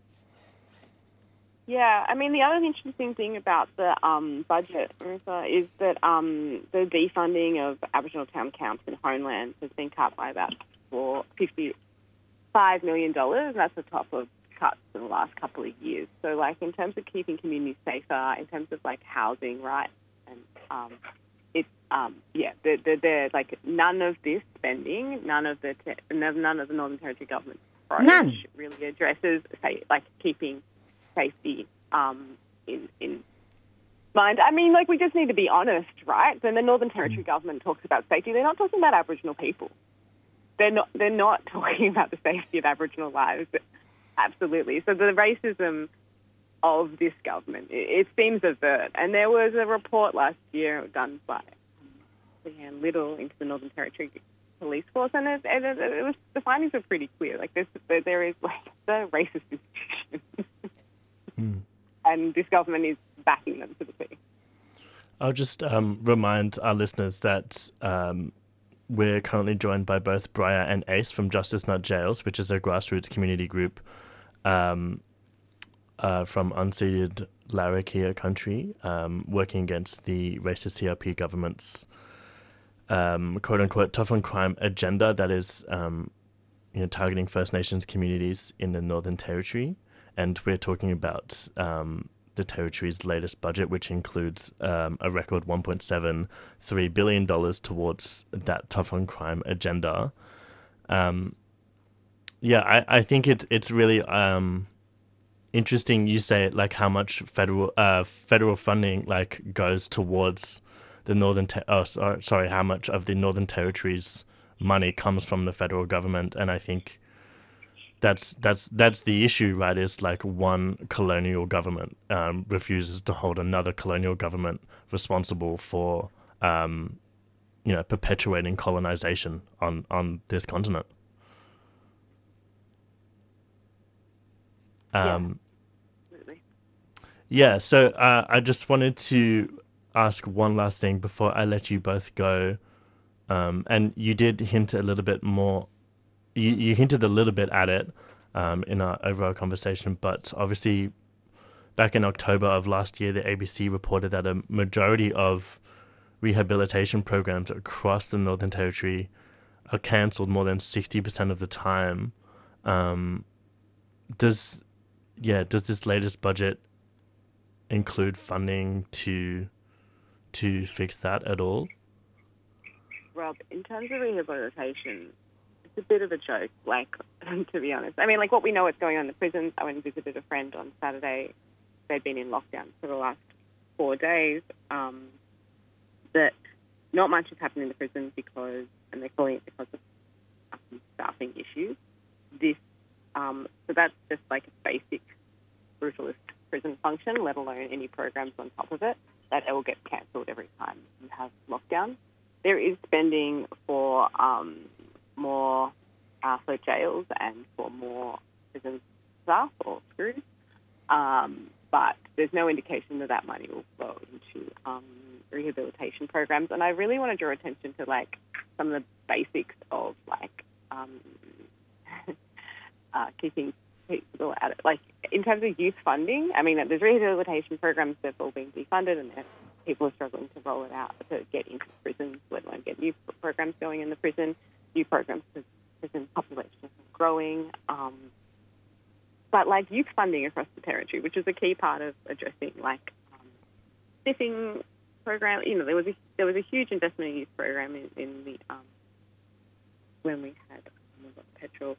Yeah, I mean, the other interesting thing about the um, budget, Marissa, is that um, the defunding of Aboriginal town camps and homelands has been cut by about four, fifty-five million dollars, and that's the top of cuts in the last couple of years. So, like, in terms of keeping communities safer, in terms of, like, housing rights, and um, it's, um, yeah, they're, they're, they're, like, none of this spending, none of the te- none of the Northern Territory government's approach none. really addresses, say, like, keeping safety um, in, in mind. I mean, like, we just need to be honest, right? When the Northern Territory government talks about safety, they're not talking about Aboriginal people. They're not, they're not talking about the safety of Aboriginal lives. Absolutely. So the racism of this government, it, it seems overt. And there was a report last year done by Leanne Little into the Northern Territory Police Force, and it, it, it was, the findings were pretty clear. Like, this, there is, like, the racist institution. Mm. And this government is backing them to the T. I'll just um, remind our listeners that um, we're currently joined by both Briar and Ace from Justice Not Jails, which is a grassroots community group um, uh, from unceded Larrakia country, um, working against the racist C R P government's um, quote-unquote tough on crime agenda that is um, you know, targeting First Nations communities in the Northern Territory. And we're talking about um, the Territory's latest budget, which includes um, a record one point seven three billion dollars towards that tough on crime agenda. Um, yeah, I, I think it, it's really um, interesting you say like how much federal uh, federal funding like goes towards the Northern Ter- oh sorry, sorry how much of the Northern Territory's money comes from the federal government. And I think That's that's that's the issue, right? Is like one colonial government um, refuses to hold another colonial government responsible for, um, you know, perpetuating colonization on, on this continent. Um, yeah, absolutely. Yeah. So uh, I just wanted to ask one last thing before I let you both go, um, and you did hint a little bit more. You, you hinted a little bit at it um, in our overall conversation, but obviously back in October of last year, the A B C reported that a majority of rehabilitation programs across the Northern Territory are cancelled more than sixty percent of the time. Um, does, yeah, does this latest budget include funding to to fix that at all? Rob, in terms of rehabilitation, it's a bit of a joke, like, to be honest. I mean, like, what we know what's going on in the prisons. I went and visited a friend on Saturday. They'd been in lockdown for the last four days. Um, that not much has happened in the prisons because, and they're calling it because of um, staffing issues. This, um, so that's just like a basic brutalist prison function, let alone any programs on top of it, that it will get cancelled every time you have lockdown. There is spending for um, more uh, for jails and for more prison staff or crews, um, but there's no indication that that money will flow into um, rehabilitation programs. And I really want to draw attention to like some of the basics of like um, uh, keeping people out of, like in terms of youth funding. I mean, there's rehabilitation programs that have all been defunded, and people are struggling to roll it out to get into prisons, let alone get new programs going in the prison. New programs because prison population is growing. Um, but like youth funding across the territory, which is a key part of addressing like um, sniffing program. You know, there was a there was a huge investment in youth program in, in the um, when we had um, petrol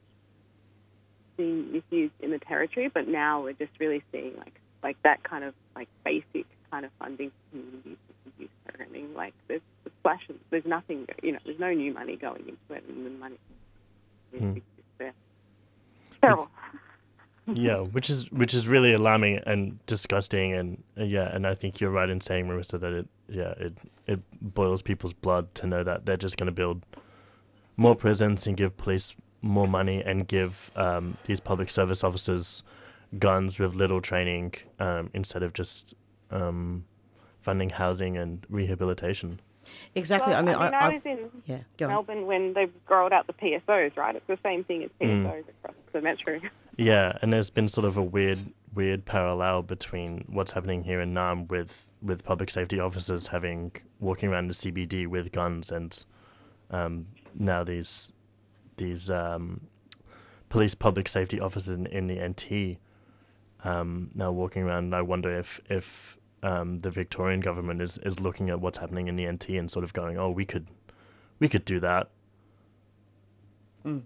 being misused in the territory, but now we're just really seeing like like that kind of like basic kind of funding for communities and youth programming. Like there's the splashes, there's nothing, you know, there's no new money going into it, and the money is Mm. there. Terrible. Yeah, which is which is really alarming and disgusting, and uh, yeah, and I think you're right in saying, Marissa, that it yeah it it boils people's blood to know that they're just going to build more prisons and give police more money and give um, these public service officers guns with little training um, instead of just um, funding housing and rehabilitation. Exactly. Well, I mean, I, mean, I, I I was in yeah, go on. Melbourne when they've rolled out the P S Os, right? It's the same thing as P S Os Mm. across the metro. Yeah, and there's been sort of a weird, weird parallel between what's happening here in Naarm with, with public safety officers having walking around the C B D with guns, and um, now these these um, police public safety officers in, in the N T um, now walking around. And I wonder if if um, the Victorian government is, is looking at what's happening in the N T and sort of going, oh, we could we could do that. Mm.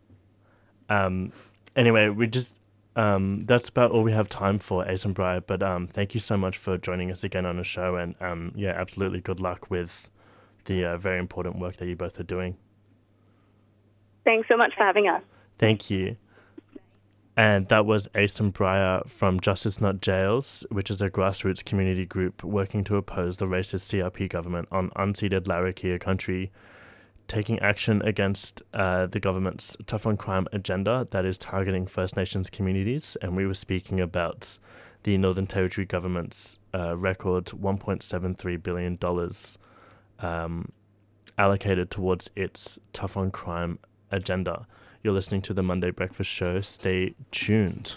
Um. Anyway, we just um, that's about all we have time for, Ace and Briar. But um, thank you so much for joining us again on the show, and um, yeah, absolutely good luck with the uh, very important work that you both are doing. Thanks so much for having us. Thank you. And that was Ace and Briar from Justice Not Jails, which is a grassroots community group working to oppose the racist C R P government on unceded Larrakia country, taking action against uh, the government's tough on crime agenda that is targeting First Nations communities. And we were speaking about the Northern Territory government's uh, record one point seven three billion dollars um, allocated towards its tough on crime agenda. You're listening to the Monday Breakfast Show. Stay tuned.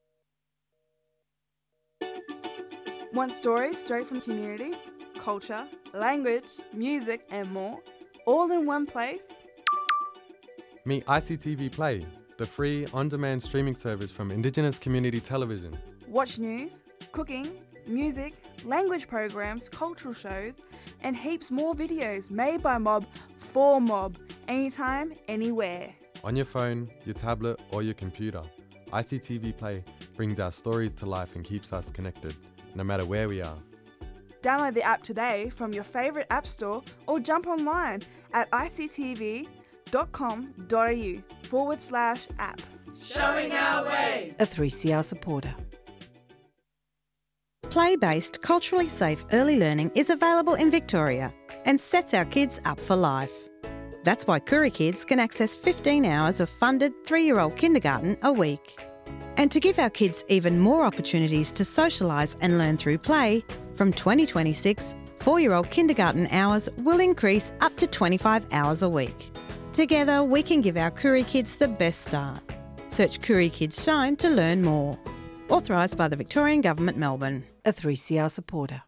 Want stories straight from community, culture, language, music, and more, all in one place? Meet I C T V Play, the free on-demand streaming service from Indigenous Community Television. Watch news, cooking, music, language programs, cultural shows, and heaps more videos made by Mob for Mob, anytime, anywhere. On your phone, your tablet, or your computer, I C T V Play brings our stories to life and keeps us connected, no matter where we are. Download the app today from your favourite app store or jump online at ictv.com.au forward slash app. Showing our way. A three C R supporter. Play-based, culturally safe early learning is available in Victoria and sets our kids up for life. That's why Koori Kids can access fifteen hours of funded three-year-old kindergarten a week. And to give our kids even more opportunities to socialise and learn through play, from twenty twenty-six, four-year-old kindergarten hours will increase up to twenty-five hours a week. Together, we can give our Koori Kids the best start. Search Koori Kids Shine to learn more. Authorised by the Victorian Government, Melbourne. A three C R supporter.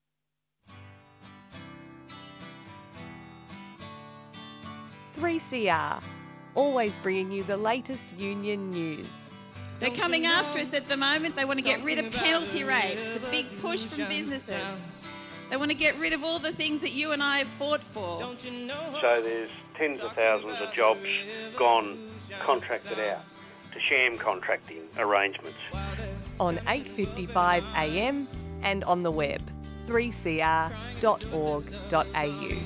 three C R, always bringing you the latest union news. They're coming after us at the moment. They want to get rid of penalty rates, the big push from businesses. They want to get rid of all the things that you and I have fought for. So there's tens of thousands of jobs gone contracted out to sham contracting arrangements. On eight fifty-five a m and on the web, three c r dot org dot a u.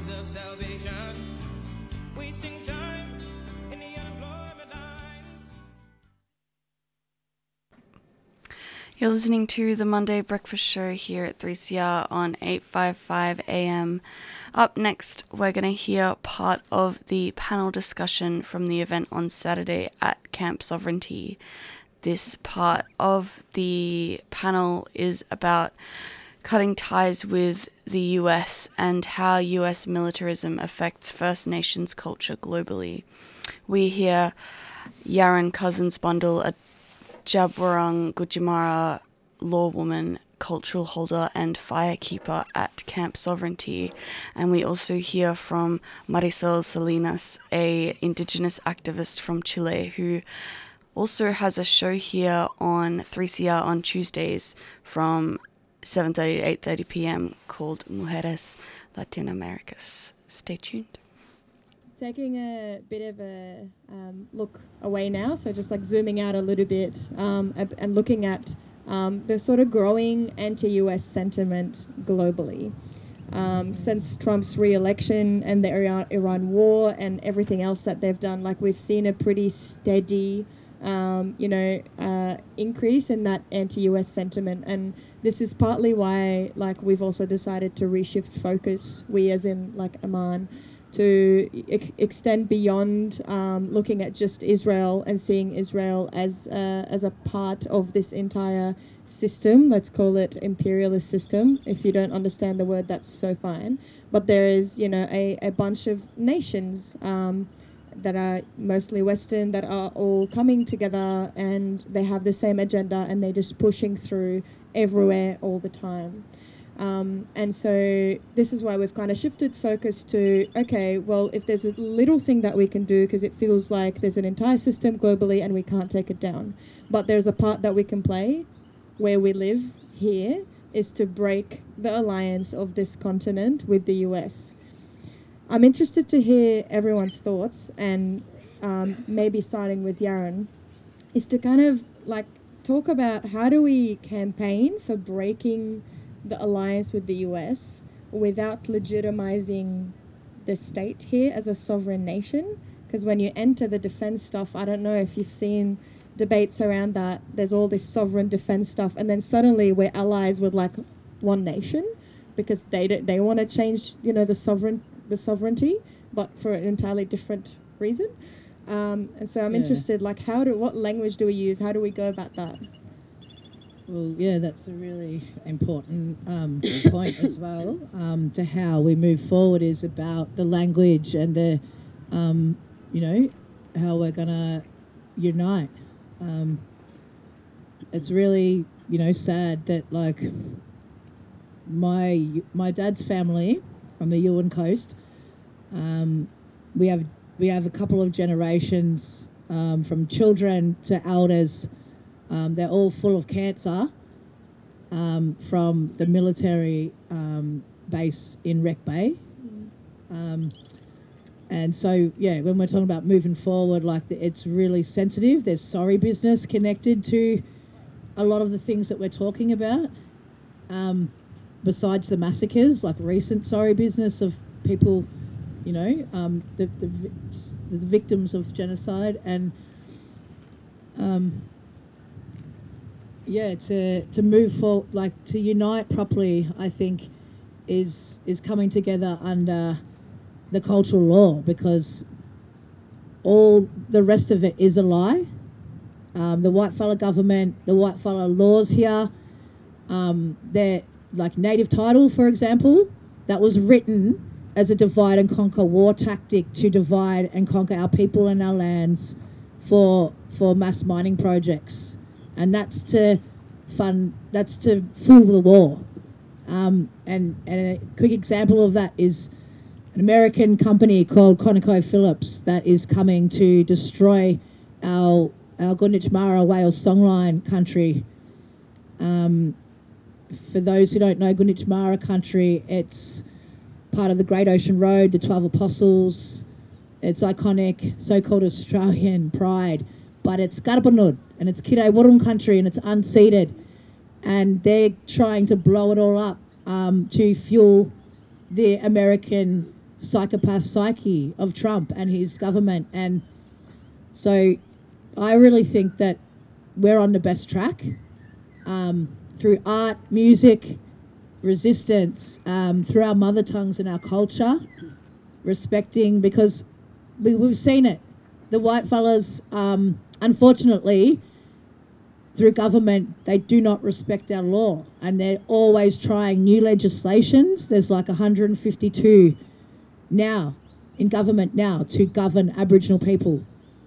You're listening to the Monday Breakfast Show here at three C R on eight fifty-five a m. Up next, we're going to hear part of the panel discussion from the event on Saturday at Camp Sovereignty. This part of the panel is about cutting ties with the U S and how U S militarism affects First Nations culture globally. We hear Yaron Cousins-Bundle, a Djab Gujimara lawwoman, cultural holder and firekeeper at Camp Sovereignty, and we also hear from Marisol Salinas, a Indigenous activist from Chile who also has a show here on three C R on Tuesdays from seven thirty to eight thirty p m called Mujeres Latinoamericas. Stay tuned. Taking a bit of a um, look away now, so just like zooming out a little bit um, and looking at um, the sort of growing anti-U S sentiment globally. Um, since Trump's re-election and the Iran, Iran war and everything else that they've done, like we've seen a pretty steady, um, you know, uh, increase in that anti-U S sentiment. And this is partly why, like, we've also decided to reshift focus, we as in, like, Amman, to ex- extend beyond um, looking at just Israel and seeing Israel as uh, as a part of this entire system. Let's call it imperialist system. If you don't understand the word, that's so fine. But there is, you know, a, a bunch of nations um, that are mostly Western that are all coming together and they have the same agenda and they're just pushing through everywhere all the time. Um, and so this is why we've kind of shifted focus to, okay, well, if there's a little thing that we can do, because it feels like there's an entire system globally and we can't take it down, but there's a part that we can play where we live here is to break the alliance of this continent with the U S. I'm interested to hear everyone's thoughts, and um, maybe starting with Yaron, is to kind of like talk about how do we campaign for breaking the alliance with the U S without legitimizing the state here as a sovereign nation. Because when you enter the defense stuff, I don't know if you've seen debates around that, there's all this sovereign defense stuff, and then suddenly we're allies with like one nation because they don't, they want to change, you know, the sovereign the sovereignty, but for an entirely different reason. Um, and so I'm Yeah. interested, like, how do what language do we use? How do we go about that? Well, yeah, that's a really important um, point as well. Um, to how we move forward is about the language and the, um, you know, how we're gonna unite. Um, it's really, you know, sad that like my my dad's family from the Yuan Coast, um, we have we have a couple of generations um, from children to elders. Um, they're all full of cancer um, from the military um, base in Wreck Bay. Um, and so, yeah, when we're talking about moving forward, like the, it's really sensitive. There's sorry business connected to a lot of the things that we're talking about. Um, besides the massacres, like recent sorry business of people, you know, um, the, the, the victims of genocide. And um, yeah, to to move forward, like to unite properly, I think is is coming together under the cultural law, because all the rest of it is a lie. Um, the white fella government, the white fella laws here, um, they're like native title, for example, that was written as a divide and conquer war tactic to divide and conquer our people and our lands for for mass mining projects. And that's to fund, that's to fuel the war. Um, and, and a quick example of that is an American company called ConocoPhillips that is coming to destroy our our Gunditjmara Wales songline country. Um, for those who don't know Gunditjmara country, it's part of the Great Ocean Road, the Twelve Apostles. It's iconic, so-called Australian pride, but it's Garabanud and it's Kidai Wurrung country and it's unceded, and they're trying to blow it all up um, to fuel the American psychopath psyche of Trump and his government. And so I really think that we're on the best track um, through art, music, resistance, um, through our mother tongues and our culture, respecting, because we, we've seen it. The white fellas, um, unfortunately, through government, they do not respect our law, and they're always trying new legislations. There's like one hundred fifty-two now in government now to govern Aboriginal people.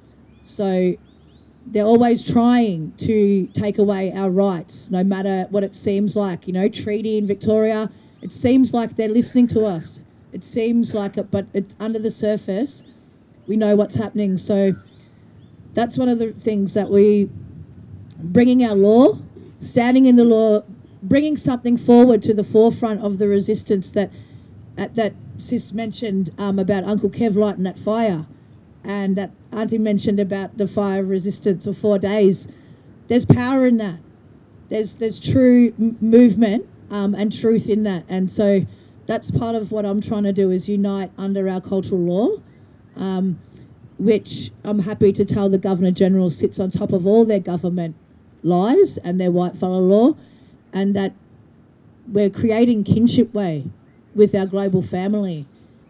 So they're always trying to take away our rights, no matter what it seems like. You know, treaty in Victoria, it seems like they're listening to us. It seems like it, but it's under the surface. We know what's happening. So that's one of the things that we, bringing our law, standing in the law, bringing something forward to the forefront of the resistance that uh, that Sis mentioned um, about Uncle Kev lighting that fire, and that Auntie mentioned about the fire resistance of four days. There's power in that. There's there's true m- movement um, and truth in that. And so that's part of what I'm trying to do, is unite under our cultural law, um, which I'm happy to tell the Governor-General sits on top of all their government lies and their white fella law, and that we're creating kinship way with our global family,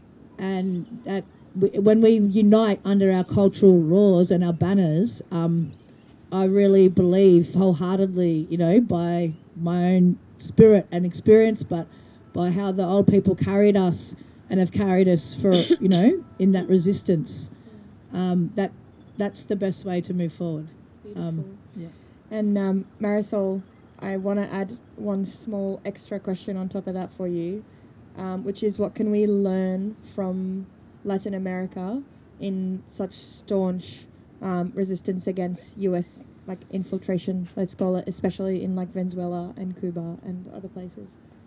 and that we, when we unite under our cultural laws and our banners, um, I really believe wholeheartedly, you know, by my own spirit and experience, but by how the old people carried us and have carried us for, you know, in that resistance, um, that that's the best way to move forward. Um, yeah. And um, Marisol, I want to add one small extra question on top of that for you, um, which is, what can we learn from Latin America in such staunch um, resistance against U S like infiltration, let's call it, especially in like Venezuela and Cuba and other places?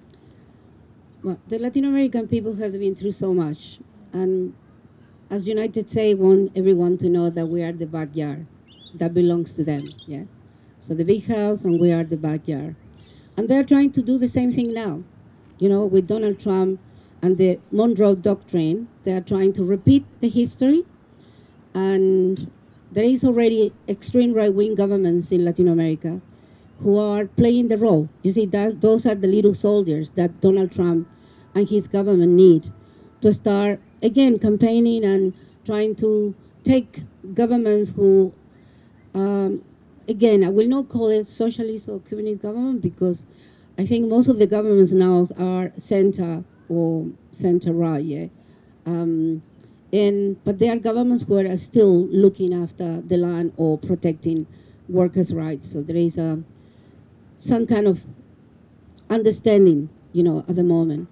Well, the Latin American people has been through so much, and as United States want everyone to know that we are the backyard that belongs to them. Yeah. So the big house and we are the backyard. And they're trying to do the same thing now. You know, with Donald Trump and the Monroe Doctrine, they are trying to repeat the history. And there is already extreme right-wing governments in Latin America who are playing the role. You see, that, those are the little soldiers that Donald Trump and his government need to start, again, campaigning and trying to take governments who um, again, I will not call it socialist or communist government because I think most of the governments now are center or center right, yeah. Um, and but there are governments who are still looking after the land or protecting workers' rights. So there is a some kind of understanding, you know, at the moment.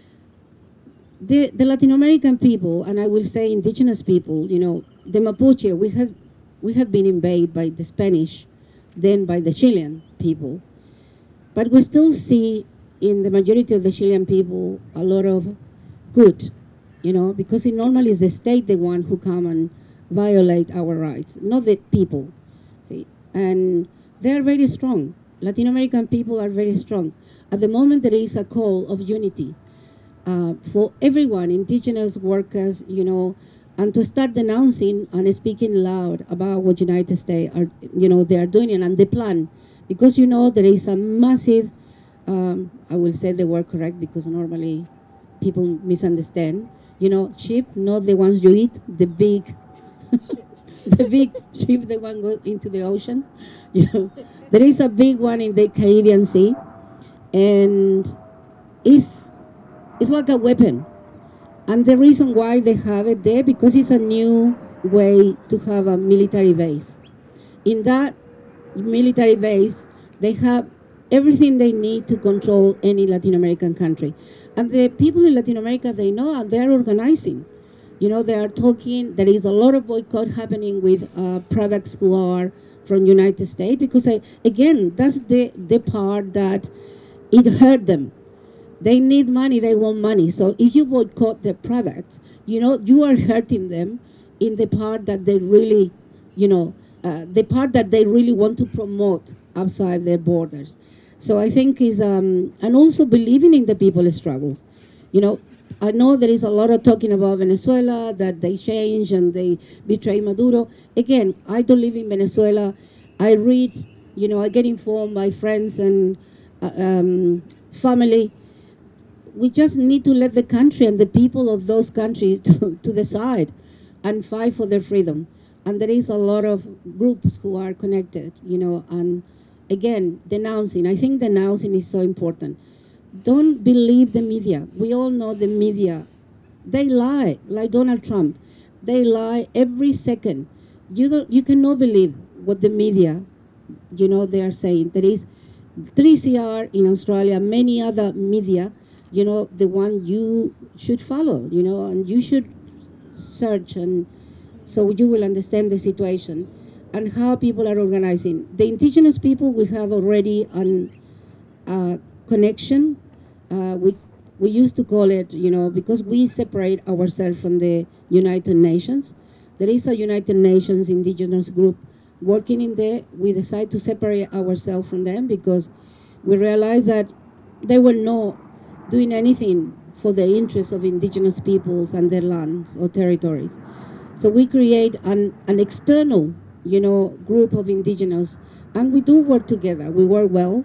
The the Latin American people, and I will say indigenous people, you know, the Mapuche, we have we have been invaded by the Spanish, then by the Chilean people. But we still see in the majority of the Chilean people a lot of good, you know, because it normally is the state the one who come and violate our rights, not the people. See, and they are very strong. Latin American people are very strong. At the moment, there is a call of unity uh, for everyone, indigenous workers, you know, and to start denouncing and speaking loud about what United States are, you know, they are doing and the plan, because you know there is a massive. Um, I will say the word correct because normally people misunderstand. You know, sheep, not the ones you eat, the big, the big sheep, the one go into the ocean. You know, there is a big one in the Caribbean Sea, and it's it's like a weapon. And the reason why they have it there because it's a new way to have a military base. In that military base, they have everything they need to control any Latin American country. And the people in Latin America, they know and they're organizing. You know, they are talking, there is a lot of boycott happening with uh, products who are from United States because, I, again, that's the, the part that it hurt them. They need money, they want money. So if you boycott the products, you know, you are hurting them in the part that they really, you know, uh, the part that they really want to promote outside their borders. So I think is, um, and also believing in the people's struggle. You know, I know there is a lot of talking about Venezuela, that they change and they betray Maduro. Again, I don't live in Venezuela. I read, you know, I get informed by friends and uh, um, family. We just need to let the country and the people of those countries to, to decide and fight for their freedom. And there is a lot of groups who are connected, you know, and again, denouncing. I think denouncing is so important. Don't believe the media. We all know the media. They lie, like Donald Trump. They lie every second. You don't, you cannot believe what the media, you know, they are saying. There is three C R in Australia, many other media, you know, the one you should follow, you know, and you should search, and so you will understand the situation and how people are organizing. The indigenous people, we have already an uh, connection. Uh, we we used to call it, you know, because we separate ourselves from the United Nations. There is a United Nations indigenous group working in there. We decided to separate ourselves from them because we realized that they were not doing anything for the interests of indigenous peoples and their lands or territories. So we create an, an external, you know, group of indigenous, and we do work together. We work well,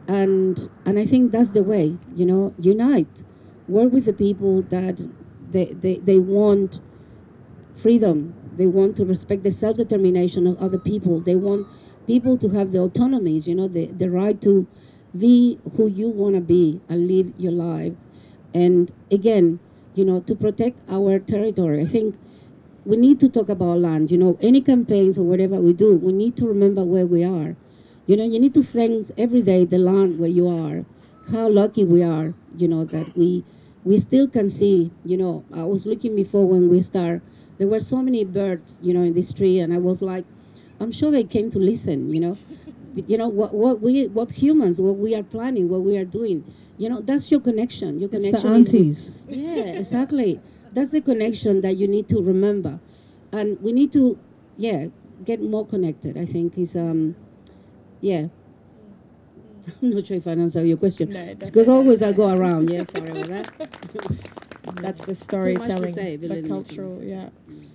and and I think that's the way, you know, unite, work with the people that they, they, they want freedom. They want to respect the self-determination of other people. They want people to have the autonomies, you know, the, the right to be who you want to be and live your life. And again, you know, to protect our territory. I think we need to talk about land. You know, any campaigns or whatever we do, we need to remember where we are. You know, you need to thank every day the land where you are, how lucky we are, you know, that we we still can see. You know, I was looking before when we start, there were so many birds, you know, in this tree, and I was like, I'm sure they came to listen, you know. You know, what what we, what humans, what we are planning, what we are doing, you know, that's your connection. Your connection it's the aunties. Is with, yeah, exactly. That's the connection that you need to remember. And we need to, yeah, get more connected, I think, is, um, yeah. I'm not sure if I answered your question. No, because always I go around, yeah, sorry about that. That's the Too much to storytelling, say, the believe me. cultural, yeah.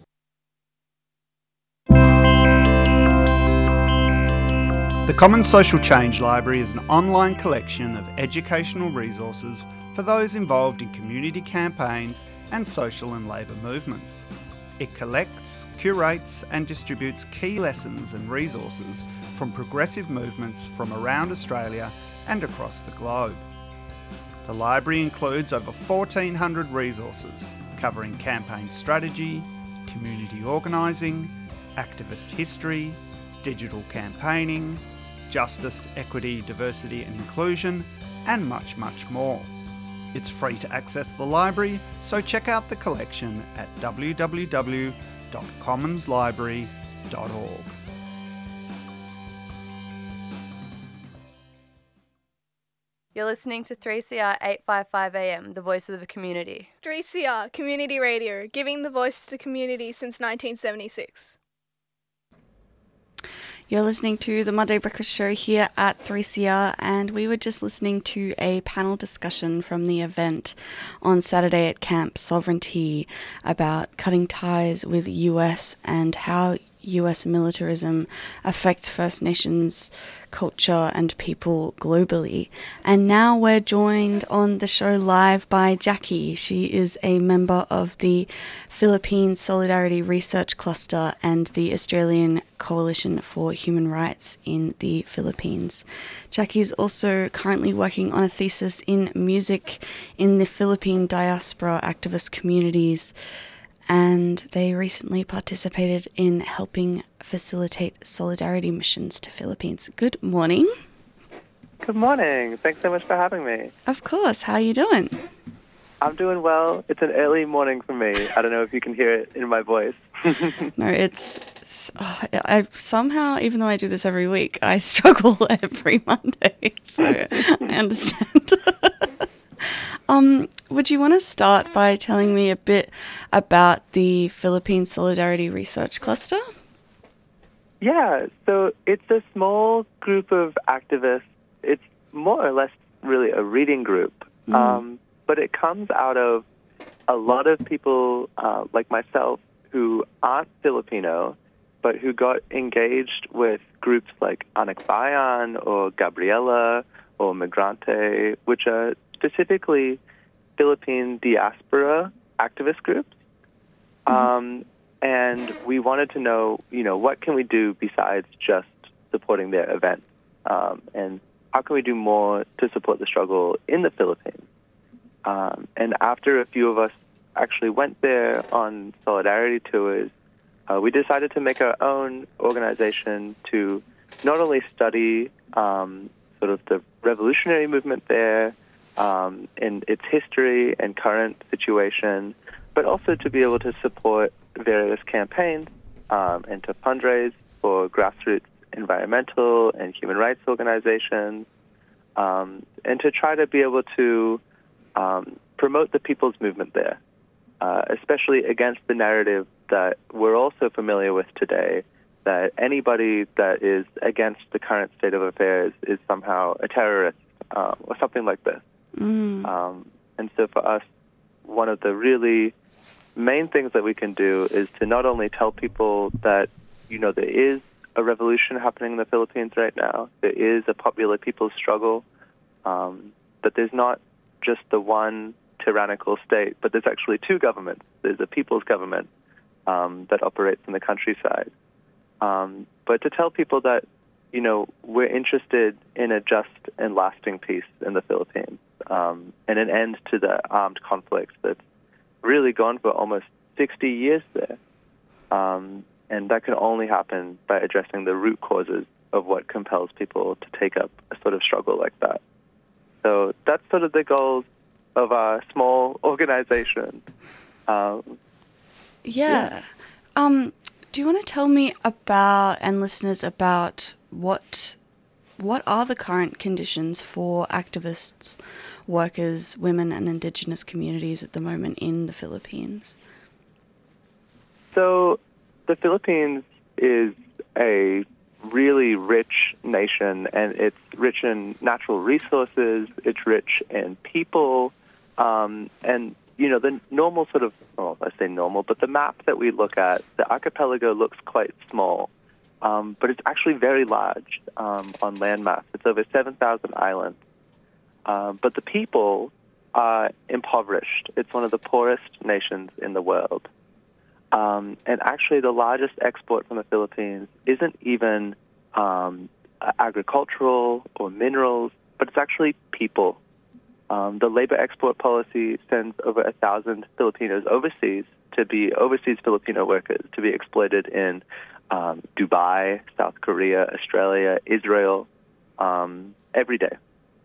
The Common Social Change Library is an online collection of educational resources for those involved in community campaigns and social and labour movements. It collects, curates and distributes key lessons and resources from progressive movements from around Australia and across the globe. The library includes over fourteen hundred resources covering campaign strategy, community organising, activist history, digital campaigning, justice, equity, diversity and inclusion, and much, much more. It's free to access the library, so check out the collection at w w w dot commons library dot org. You're listening to three C R eight fifty-five A M, the voice of the community. three C R Community Radio, giving the voice to the community since nineteen seventy-six. You're listening to the Monday Breakfast Show here at three C R, and we were just listening to a panel discussion from the event on Saturday at Camp Sovereignty about cutting ties with the U S and how U S militarism affects First Nations culture and people globally. And now we're joined on the show live by Jackie. She is a member of the Philippine Solidarity Research Cluster and the Australian Coalition for Human Rights in the Philippines. Jackie's also currently working on a thesis in music in the Philippine diaspora activist communities, and they recently participated in helping facilitate solidarity missions to Philippines. Good morning. Good morning. Thanks so much for having me. Of course. How are you doing? I'm doing well. It's an early morning for me. I don't know if you can hear it in my voice. No, it's... Oh, I somehow, even though I do this every week, I struggle every Monday. So I understand. Um, would you want to start by telling me a bit about the Philippine Solidarity Research Cluster? Yeah, so it's a small group of activists. It's more or less really a reading group, mm. um, but it comes out of a lot of people uh, like myself who aren't Filipino, but who got engaged with groups like Anak Bayan or Gabriela or Migrante, which are specifically Philippine diaspora activist groups. Mm-hmm. Um, and we wanted to know, you know, what can we do besides just supporting their events? Um, and how can we do more to support the struggle in the Philippines? Um, and after a few of us actually went there on solidarity tours, uh, we decided to make our own organization to not only study um, sort of the revolutionary movement there, Um, in its history and current situation, but also to be able to support various campaigns um, and to fundraise for grassroots environmental and human rights organizations, um, and to try to be able to um, promote the people's movement there, uh, especially against the narrative that we're also familiar with today, that anybody that is against the current state of affairs is somehow a terrorist um, or something like this. Mm. Um, and so for us, one of the really main things that we can do is to not only tell people that, you know, there is a revolution happening in the Philippines right now, there is a popular people's struggle, um, but there's not just the one tyrannical state, but there's actually two governments. There's a people's government um, that operates in the countryside. Um, but to tell people that, you know, we're interested in a just and lasting peace in the Philippines. Um, and an end to the armed conflicts that's really gone for almost sixty years there. Um, and that can only happen by addressing the root causes of what compels people to take up a sort of struggle like that. So that's sort of the goals of our small organization. Um, yeah. yeah. Um, do you want to tell me about, and listeners, about what... What are the current conditions for activists, workers, women and Indigenous communities at the moment in the Philippines? So the Philippines is a really rich nation, and it's rich in natural resources, it's rich in people, um, and, you know, the normal sort of, well, I say normal, but the map that we look at, the archipelago looks quite small. Um, but it's actually very large um, on landmass. It's over seven thousand islands. Uh, but the people are impoverished. It's one of the poorest nations in the world. Um, and actually, the largest export from the Philippines isn't even um, agricultural or minerals, but it's actually people. Um, the labor export policy sends over a thousand Filipinos overseas to be overseas Filipino workers to be exploited in um, Dubai, South Korea, Australia, Israel, um, every day.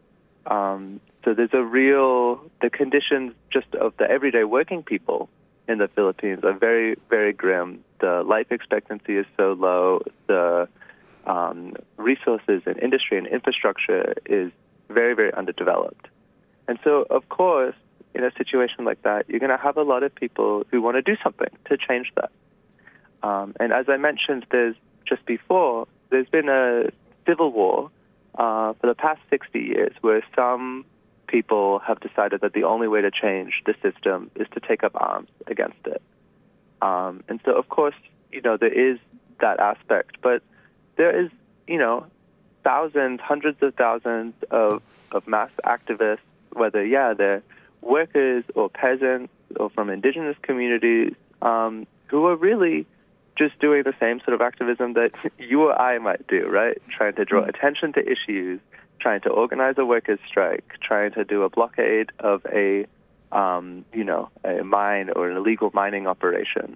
Um, so there's a real, the conditions just of the everyday working people in the Philippines are very, very grim. The life expectancy is so low. The um, resources and industry and infrastructure is very, very underdeveloped. And so, of course, in a situation like that, you're going to have a lot of people who want to do something to change that. Um, and as I mentioned, there's just before, there's been a civil war uh, for the past sixty years where some people have decided that the only way to change the system is to take up arms against it. Um, and so, of course, you know, there is that aspect. But there is, you know, thousands, hundreds of thousands of, of mass activists, whether, yeah, they're workers or peasants or from indigenous communities, um, who are really just doing the same sort of activism that you or I might do, right? Trying to draw attention to issues, trying to organize a workers' strike, trying to do a blockade of a, um, you know, a mine or an illegal mining operation.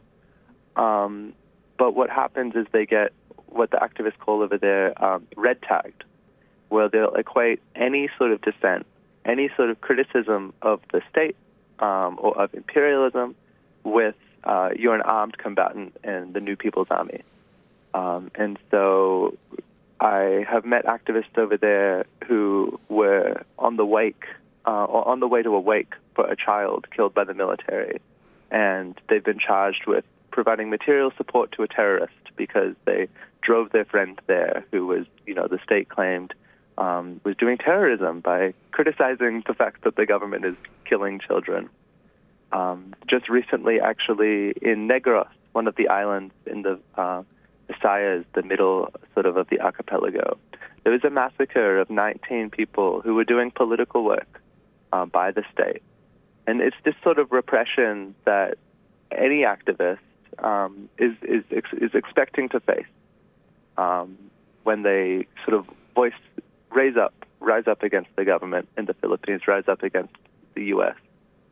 Um, but what happens is they get what the activists call over there um, red tagged, where they'll equate any sort of dissent, any sort of criticism of the state um, or of imperialism with uh, you're an armed combatant in the New People's Army. Um, and so I have met activists over there who were on the wake, uh, or on the way to a wake for a child killed by the military. And they've been charged with providing material support to a terrorist because they drove their friend there who was, you know, the state claimed um, was doing terrorism by criticizing the fact that the government is killing children. Um, just recently, actually, in Negros, one of the islands in the uh, Visayas, the middle sort of of the archipelago, there was a massacre of nineteen people who were doing political work uh, by the state. And it's this sort of repression that any activist um, is, is, is expecting to face um, when they sort of voice, raise up, rise up against the government in the Philippines, rise up against the U S.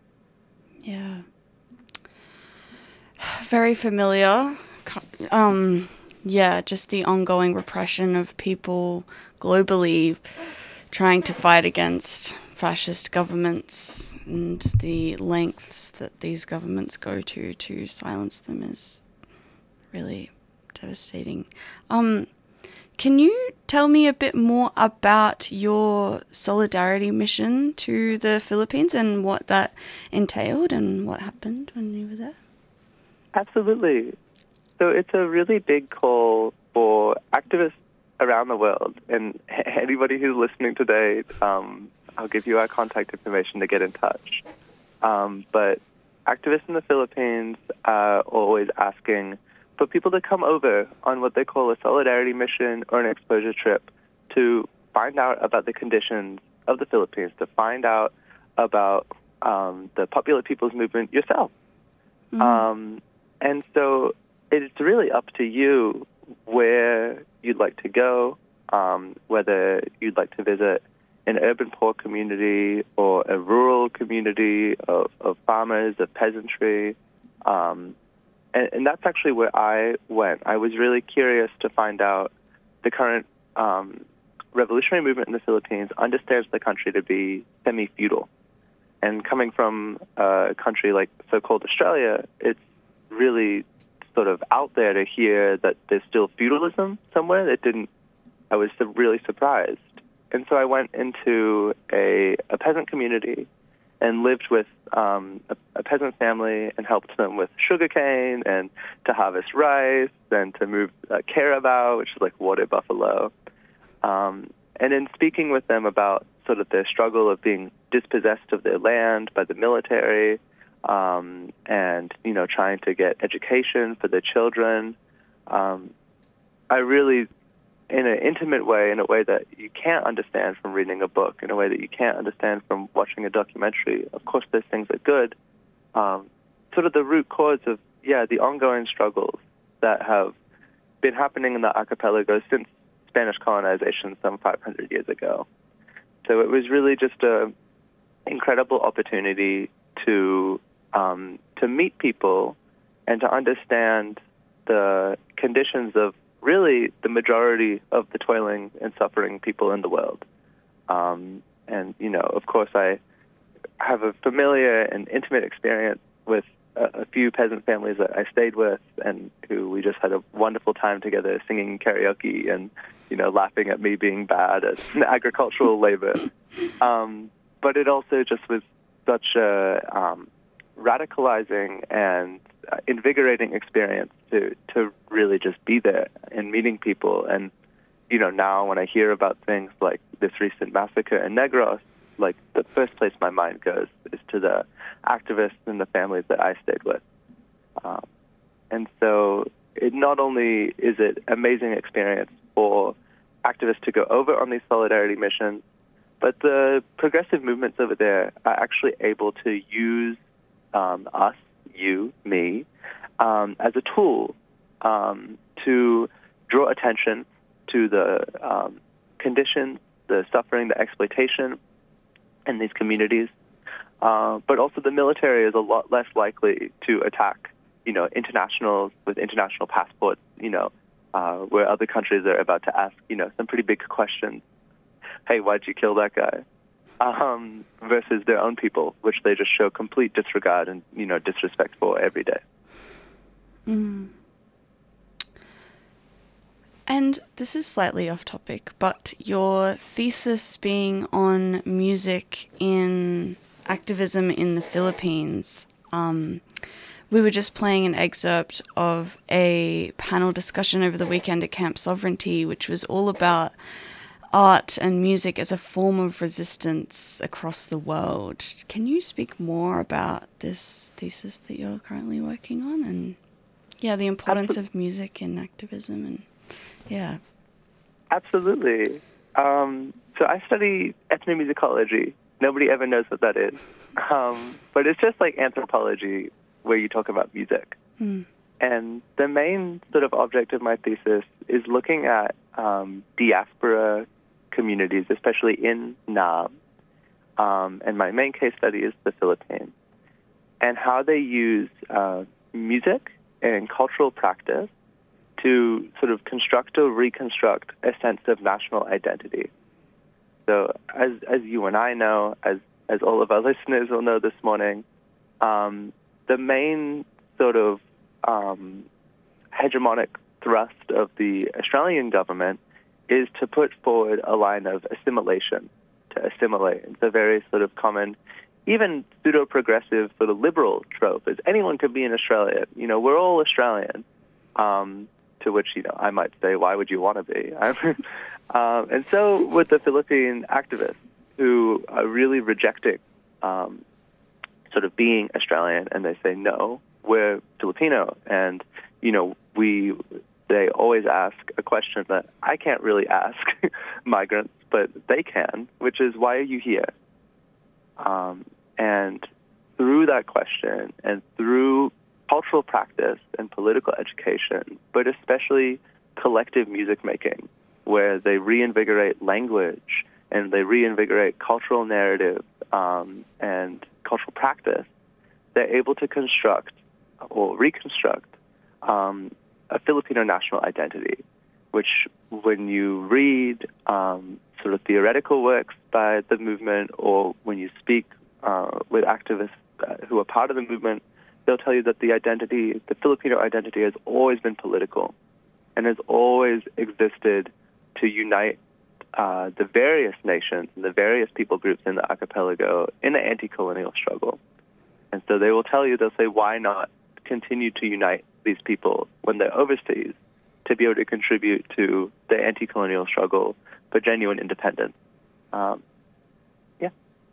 Yeah. Very familiar. Um, yeah, just the ongoing repression of people globally trying to fight against fascist governments, and the lengths that these governments go to to silence them is really devastating. Um, can you tell me a bit more about your solidarity mission to the Philippines and what that entailed and what happened when you were there? Absolutely. So it's a really big call for activists around the world. And anybody who's listening today, um, I'll give you our contact information to get in touch. Um, but activists in the Philippines are always asking for people to come over on what they call a solidarity mission or an exposure trip to find out about the conditions of the Philippines, to find out about um, the Popular People's Movement yourself. Mm-hmm. Um, and so it's really up to you where you'd like to go, um, whether you'd like to visit an urban poor community or a rural community of, of farmers, of peasantry. Um, and, and that's actually where I went. I was really curious to find out the current um, revolutionary movement in the Philippines understands the country to be semi-feudal. And coming from a country like so-called Australia, it's really sort of out there to hear that there's still feudalism somewhere. That didn't, I was really surprised. And so I went into a, a peasant community and lived with um, a, a peasant family and helped them with sugarcane and to harvest rice and to move uh, carabao, which is like water buffalo. Um, and in speaking with them about sort of their struggle of being dispossessed of their land by the military, um, and, you know, trying to get education for their children, um, I really, in an intimate way, in a way that you can't understand from reading a book, in a way that you can't understand from watching a documentary. Of course, those things are good. Um, sort of the root cause of yeah, the ongoing struggles that have been happening in the archipelago since Spanish colonization some five hundred years ago. So it was really just a incredible opportunity to um, to meet people and to understand the conditions of really the majority of the toiling and suffering people in the world. Um, and, you know, of course, I have a familiar and intimate experience with a, a few peasant families that I stayed with and who we just had a wonderful time together singing karaoke and, you know, laughing at me being bad at agricultural labor. Um, but it also just was such a um, radicalizing and uh, invigorating experience to, to really just be there and meeting people. And, you know, now when I hear about things like this recent massacre in Negros, like the first place my mind goes is to the activists and the families that I stayed with. Um, and so it not only is it amazing experience for activists to go over on these solidarity missions, but the progressive movements over there are actually able to use um, us, you, me, um, as a tool um, to draw attention to the um, conditions, the suffering, the exploitation in these communities. Uh, but also the military is a lot less likely to attack, you know, internationals with international passports, you know, uh, where other countries are about to ask, you know, some pretty big questions. Hey, why'd you kill that guy? Um, versus their own people, which they just show complete disregard and, you know, disrespect for every day. Mm. And this is slightly off topic, but your thesis being on music in activism in the Philippines, um, we were just playing an excerpt of a panel discussion over the weekend at Camp Sovereignty, which was all about art and music as a form of resistance across the world. Can you speak more about this thesis that you're currently working on and, yeah, the importance Absolutely. of music in activism and, yeah. Absolutely. Um, so I study ethnomusicology. Nobody ever knows what that is. Um, but it's just like anthropology where you talk about music. Mm. And the main sort of object of my thesis is looking at um, diaspora communities, especially in Nam, um, and my main case study is the Philippines, and how they use uh, music and cultural practice to sort of construct or reconstruct a sense of national identity. So as as you and I know, as, as all of our listeners will know this morning, um, the main sort of um, hegemonic thrust of the Australian government is to put forward a line of assimilation, to assimilate. It's a very sort of common, even pseudo-progressive sort of liberal trope, is anyone could be in Australia. You know, we're all Australian, um, to which, you know, I might say, why would you want to be? um, and so with the Philippine activists who are really rejecting um, sort of being Australian, and they say, no, we're Filipino, and, you know, we... they always ask a question that I can't really ask migrants, but they can, which is, why are you here? Um, and through that question and through cultural practice and political education, but especially collective music making, where they reinvigorate language and they reinvigorate cultural narrative um, and cultural practice, they're able to construct or reconstruct um, a Filipino national identity, which when you read um, sort of theoretical works by the movement, or when you speak uh, with activists uh, who are part of the movement, they'll tell you that the identity, the Filipino identity, has always been political and has always existed to unite uh, the various nations and the various people groups in the archipelago in the anti-colonial struggle. And so they will tell you, they'll say, why not continue to unite these people when they're overseas to be able to contribute to the anti-colonial struggle for genuine independence. Um, yeah.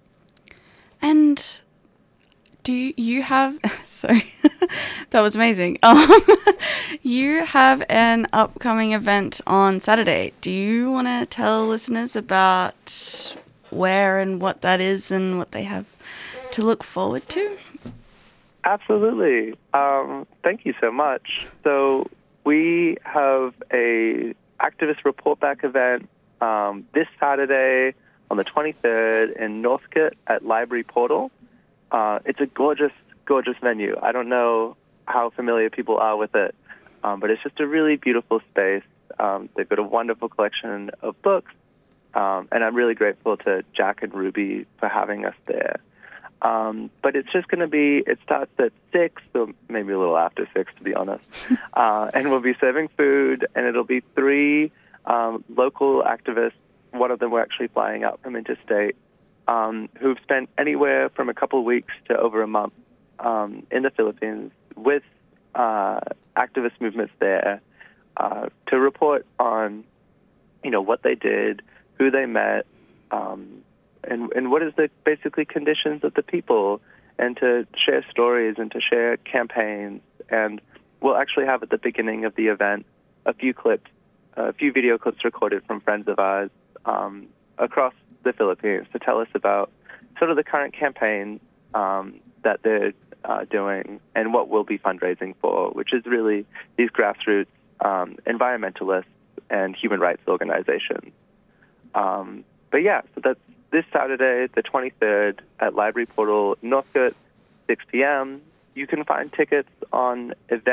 And do you have, sorry, that was amazing. Um, you have an upcoming event on Saturday. Do you want to tell listeners about where and what that is and what they have to look forward to? Absolutely. Um, thank you so much. So we have a activist report back event um, this Saturday on the twenty-third in Northcote at Library Portal. Uh, it's a gorgeous, gorgeous venue. I don't know how familiar people are with it, um, but it's just a really beautiful space. Um, they've got a wonderful collection of books, um, and I'm really grateful to Jack and Ruby for having us there. Um, but it's just going to be, it starts at six, or maybe a little after six, to be honest. uh, and we'll be serving food, and it'll be three um, local activists. One of them we're actually flying out from interstate, um, who've spent anywhere from a couple of weeks to over a month um, in the Philippines with uh, activist movements there uh, to report on, you know, what they did, who they met, um, and, and what is the basically conditions of the people, and to share stories and to share campaigns. And we'll actually have at the beginning of the event a few clips, a few video clips recorded from friends of ours um, across the Philippines to tell us about sort of the current campaign um, that they're uh, doing and what we'll be fundraising for, which is really these grassroots um, environmentalists and human rights organizations. Um, but yeah, so that's this Saturday, the twenty-third, at Library Portal, Northcote, six p.m. You can find tickets on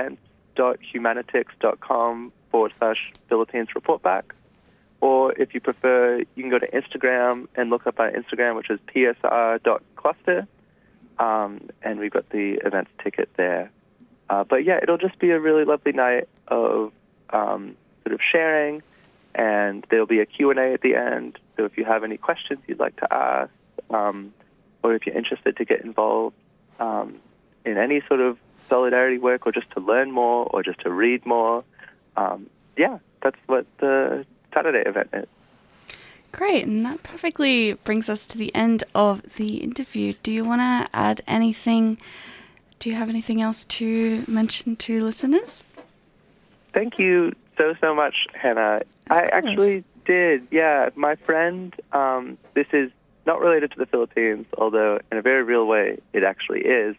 events.humanitix.com forward slash Philippines Report Back. Or if you prefer, you can go to Instagram and look up our Instagram, which is p s r dot cluster. Um, and we've got the events ticket there. Uh, but yeah, it'll just be a really lovely night of um, sort of sharing, and there'll be a Q and A at the end. So if you have any questions you'd like to ask, um, or if you're interested to get involved um, in any sort of solidarity work, or just to learn more, or just to read more, um, yeah, that's what the Saturday event is. Great, and that perfectly brings us to the end of the interview. Do you want to add anything? Do you have anything else to mention to listeners? Thank you so, so much, Hannah. I actually did, yeah. My friend, um, this is not related to the Philippines, although in a very real way it actually is.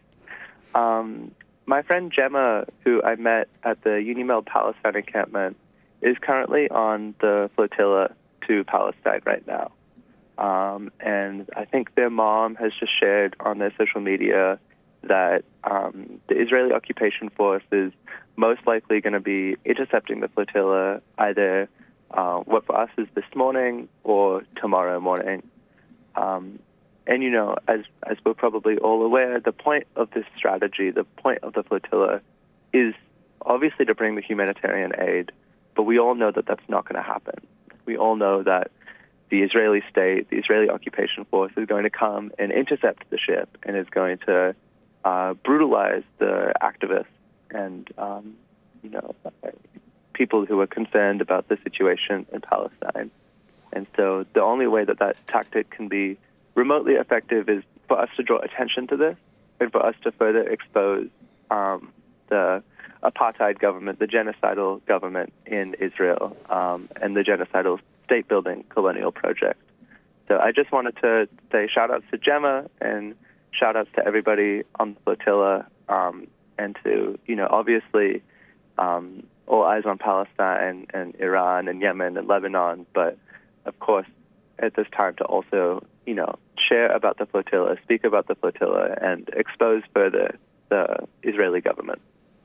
Um, my friend Gemma, who I met at the Unimel Palestine encampment, is currently on the flotilla to Palestine right now. Um, and I think their mom has just shared on their social media that um, the Israeli occupation force is most likely going to be intercepting the flotilla either uh, what for us is this morning or tomorrow morning. Um, and, you know, as, as we're probably all aware, the point of this strategy, the point of the flotilla is obviously to bring the humanitarian aid, but we all know that that's not going to happen. We all know that the Israeli state, the Israeli occupation force is going to come and intercept the ship and is going to uh, brutalize the activists and, um, you know, people who are concerned about the situation in Palestine. And so the only way that that tactic can be remotely effective is for us to draw attention to this and for us to further expose um, the apartheid government, the genocidal government in Israel, um, and the genocidal state-building colonial project. So I just wanted to say shout-outs to Gemma and shout-outs to everybody on the flotilla, um, and to, you know, obviously um, all eyes on Palestine and Iran and Yemen and Lebanon, but of course at this time to also, you know, share about the flotilla, speak about the flotilla, and expose further the Israeli government.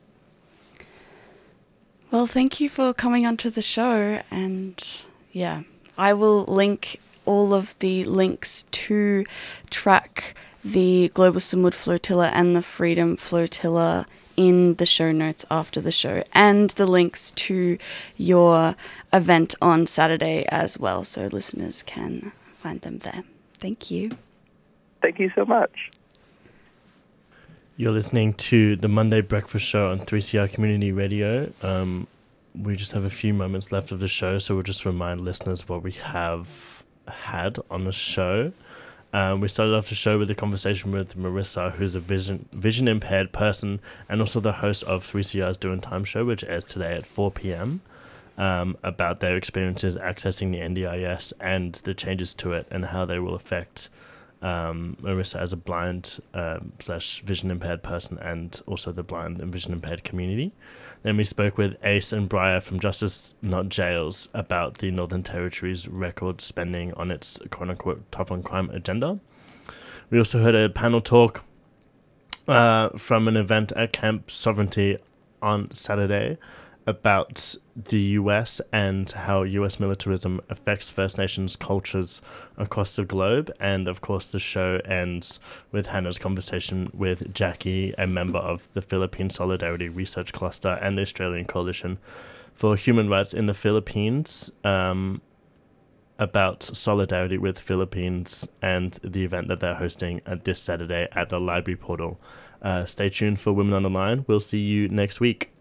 Well, thank you for coming onto the show, and yeah, I will link all of the links to track the Global Sumud Flotilla and the Freedom Flotilla in the show notes after the show, and the links to your event on Saturday as well, so listeners can find them there. Thank you. Thank you so much. You're listening to the Monday Breakfast Show on three C R Community Radio. Um, we just have a few moments left of the show, so we'll just remind listeners what we have had on the show. Um, we started off the show with a conversation with Marissa, who's a vision vision impaired person and also the host of three C R's Doing Time show, which airs today at four p.m, um, about their experiences accessing the N D I S and the changes to it and how they will affect um, Marissa as a blind um, slash vision impaired person, and also the blind and vision impaired community. Then we spoke with Ace and Briar from Justice Not Jails about the Northern Territory's record spending on its quote-unquote tough on crime agenda. We also heard a panel talk uh, from an event at Camp Sovereignty on Saturday about the U S and how U S militarism affects First Nations cultures across the globe. And of course, the show ends with Hannah's conversation with Jackie, a member of the Philippine Solidarity Research Cluster and the Australian Coalition for Human Rights in the Philippines, um, about solidarity with Philippines and the event that they're hosting at this Saturday at the Library Portal. Uh, stay tuned for Women on the Line. We'll see you next week.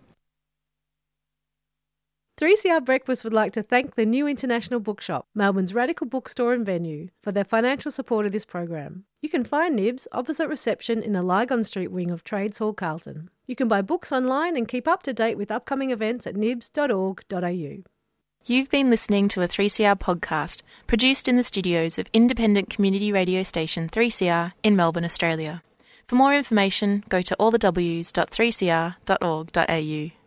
three C R Breakfast would like to thank the New International Bookshop, Melbourne's radical bookstore and venue, for their financial support of this program. You can find Nibs opposite reception in the Lygon Street wing of Trades Hall, Carlton. You can buy books online and keep up to date with upcoming events at nibs dot org dot a u. You've been listening to a three C R podcast produced in the studios of independent community radio station three C R in Melbourne, Australia. For more information, go to all the w s dot three c r dot org dot a u.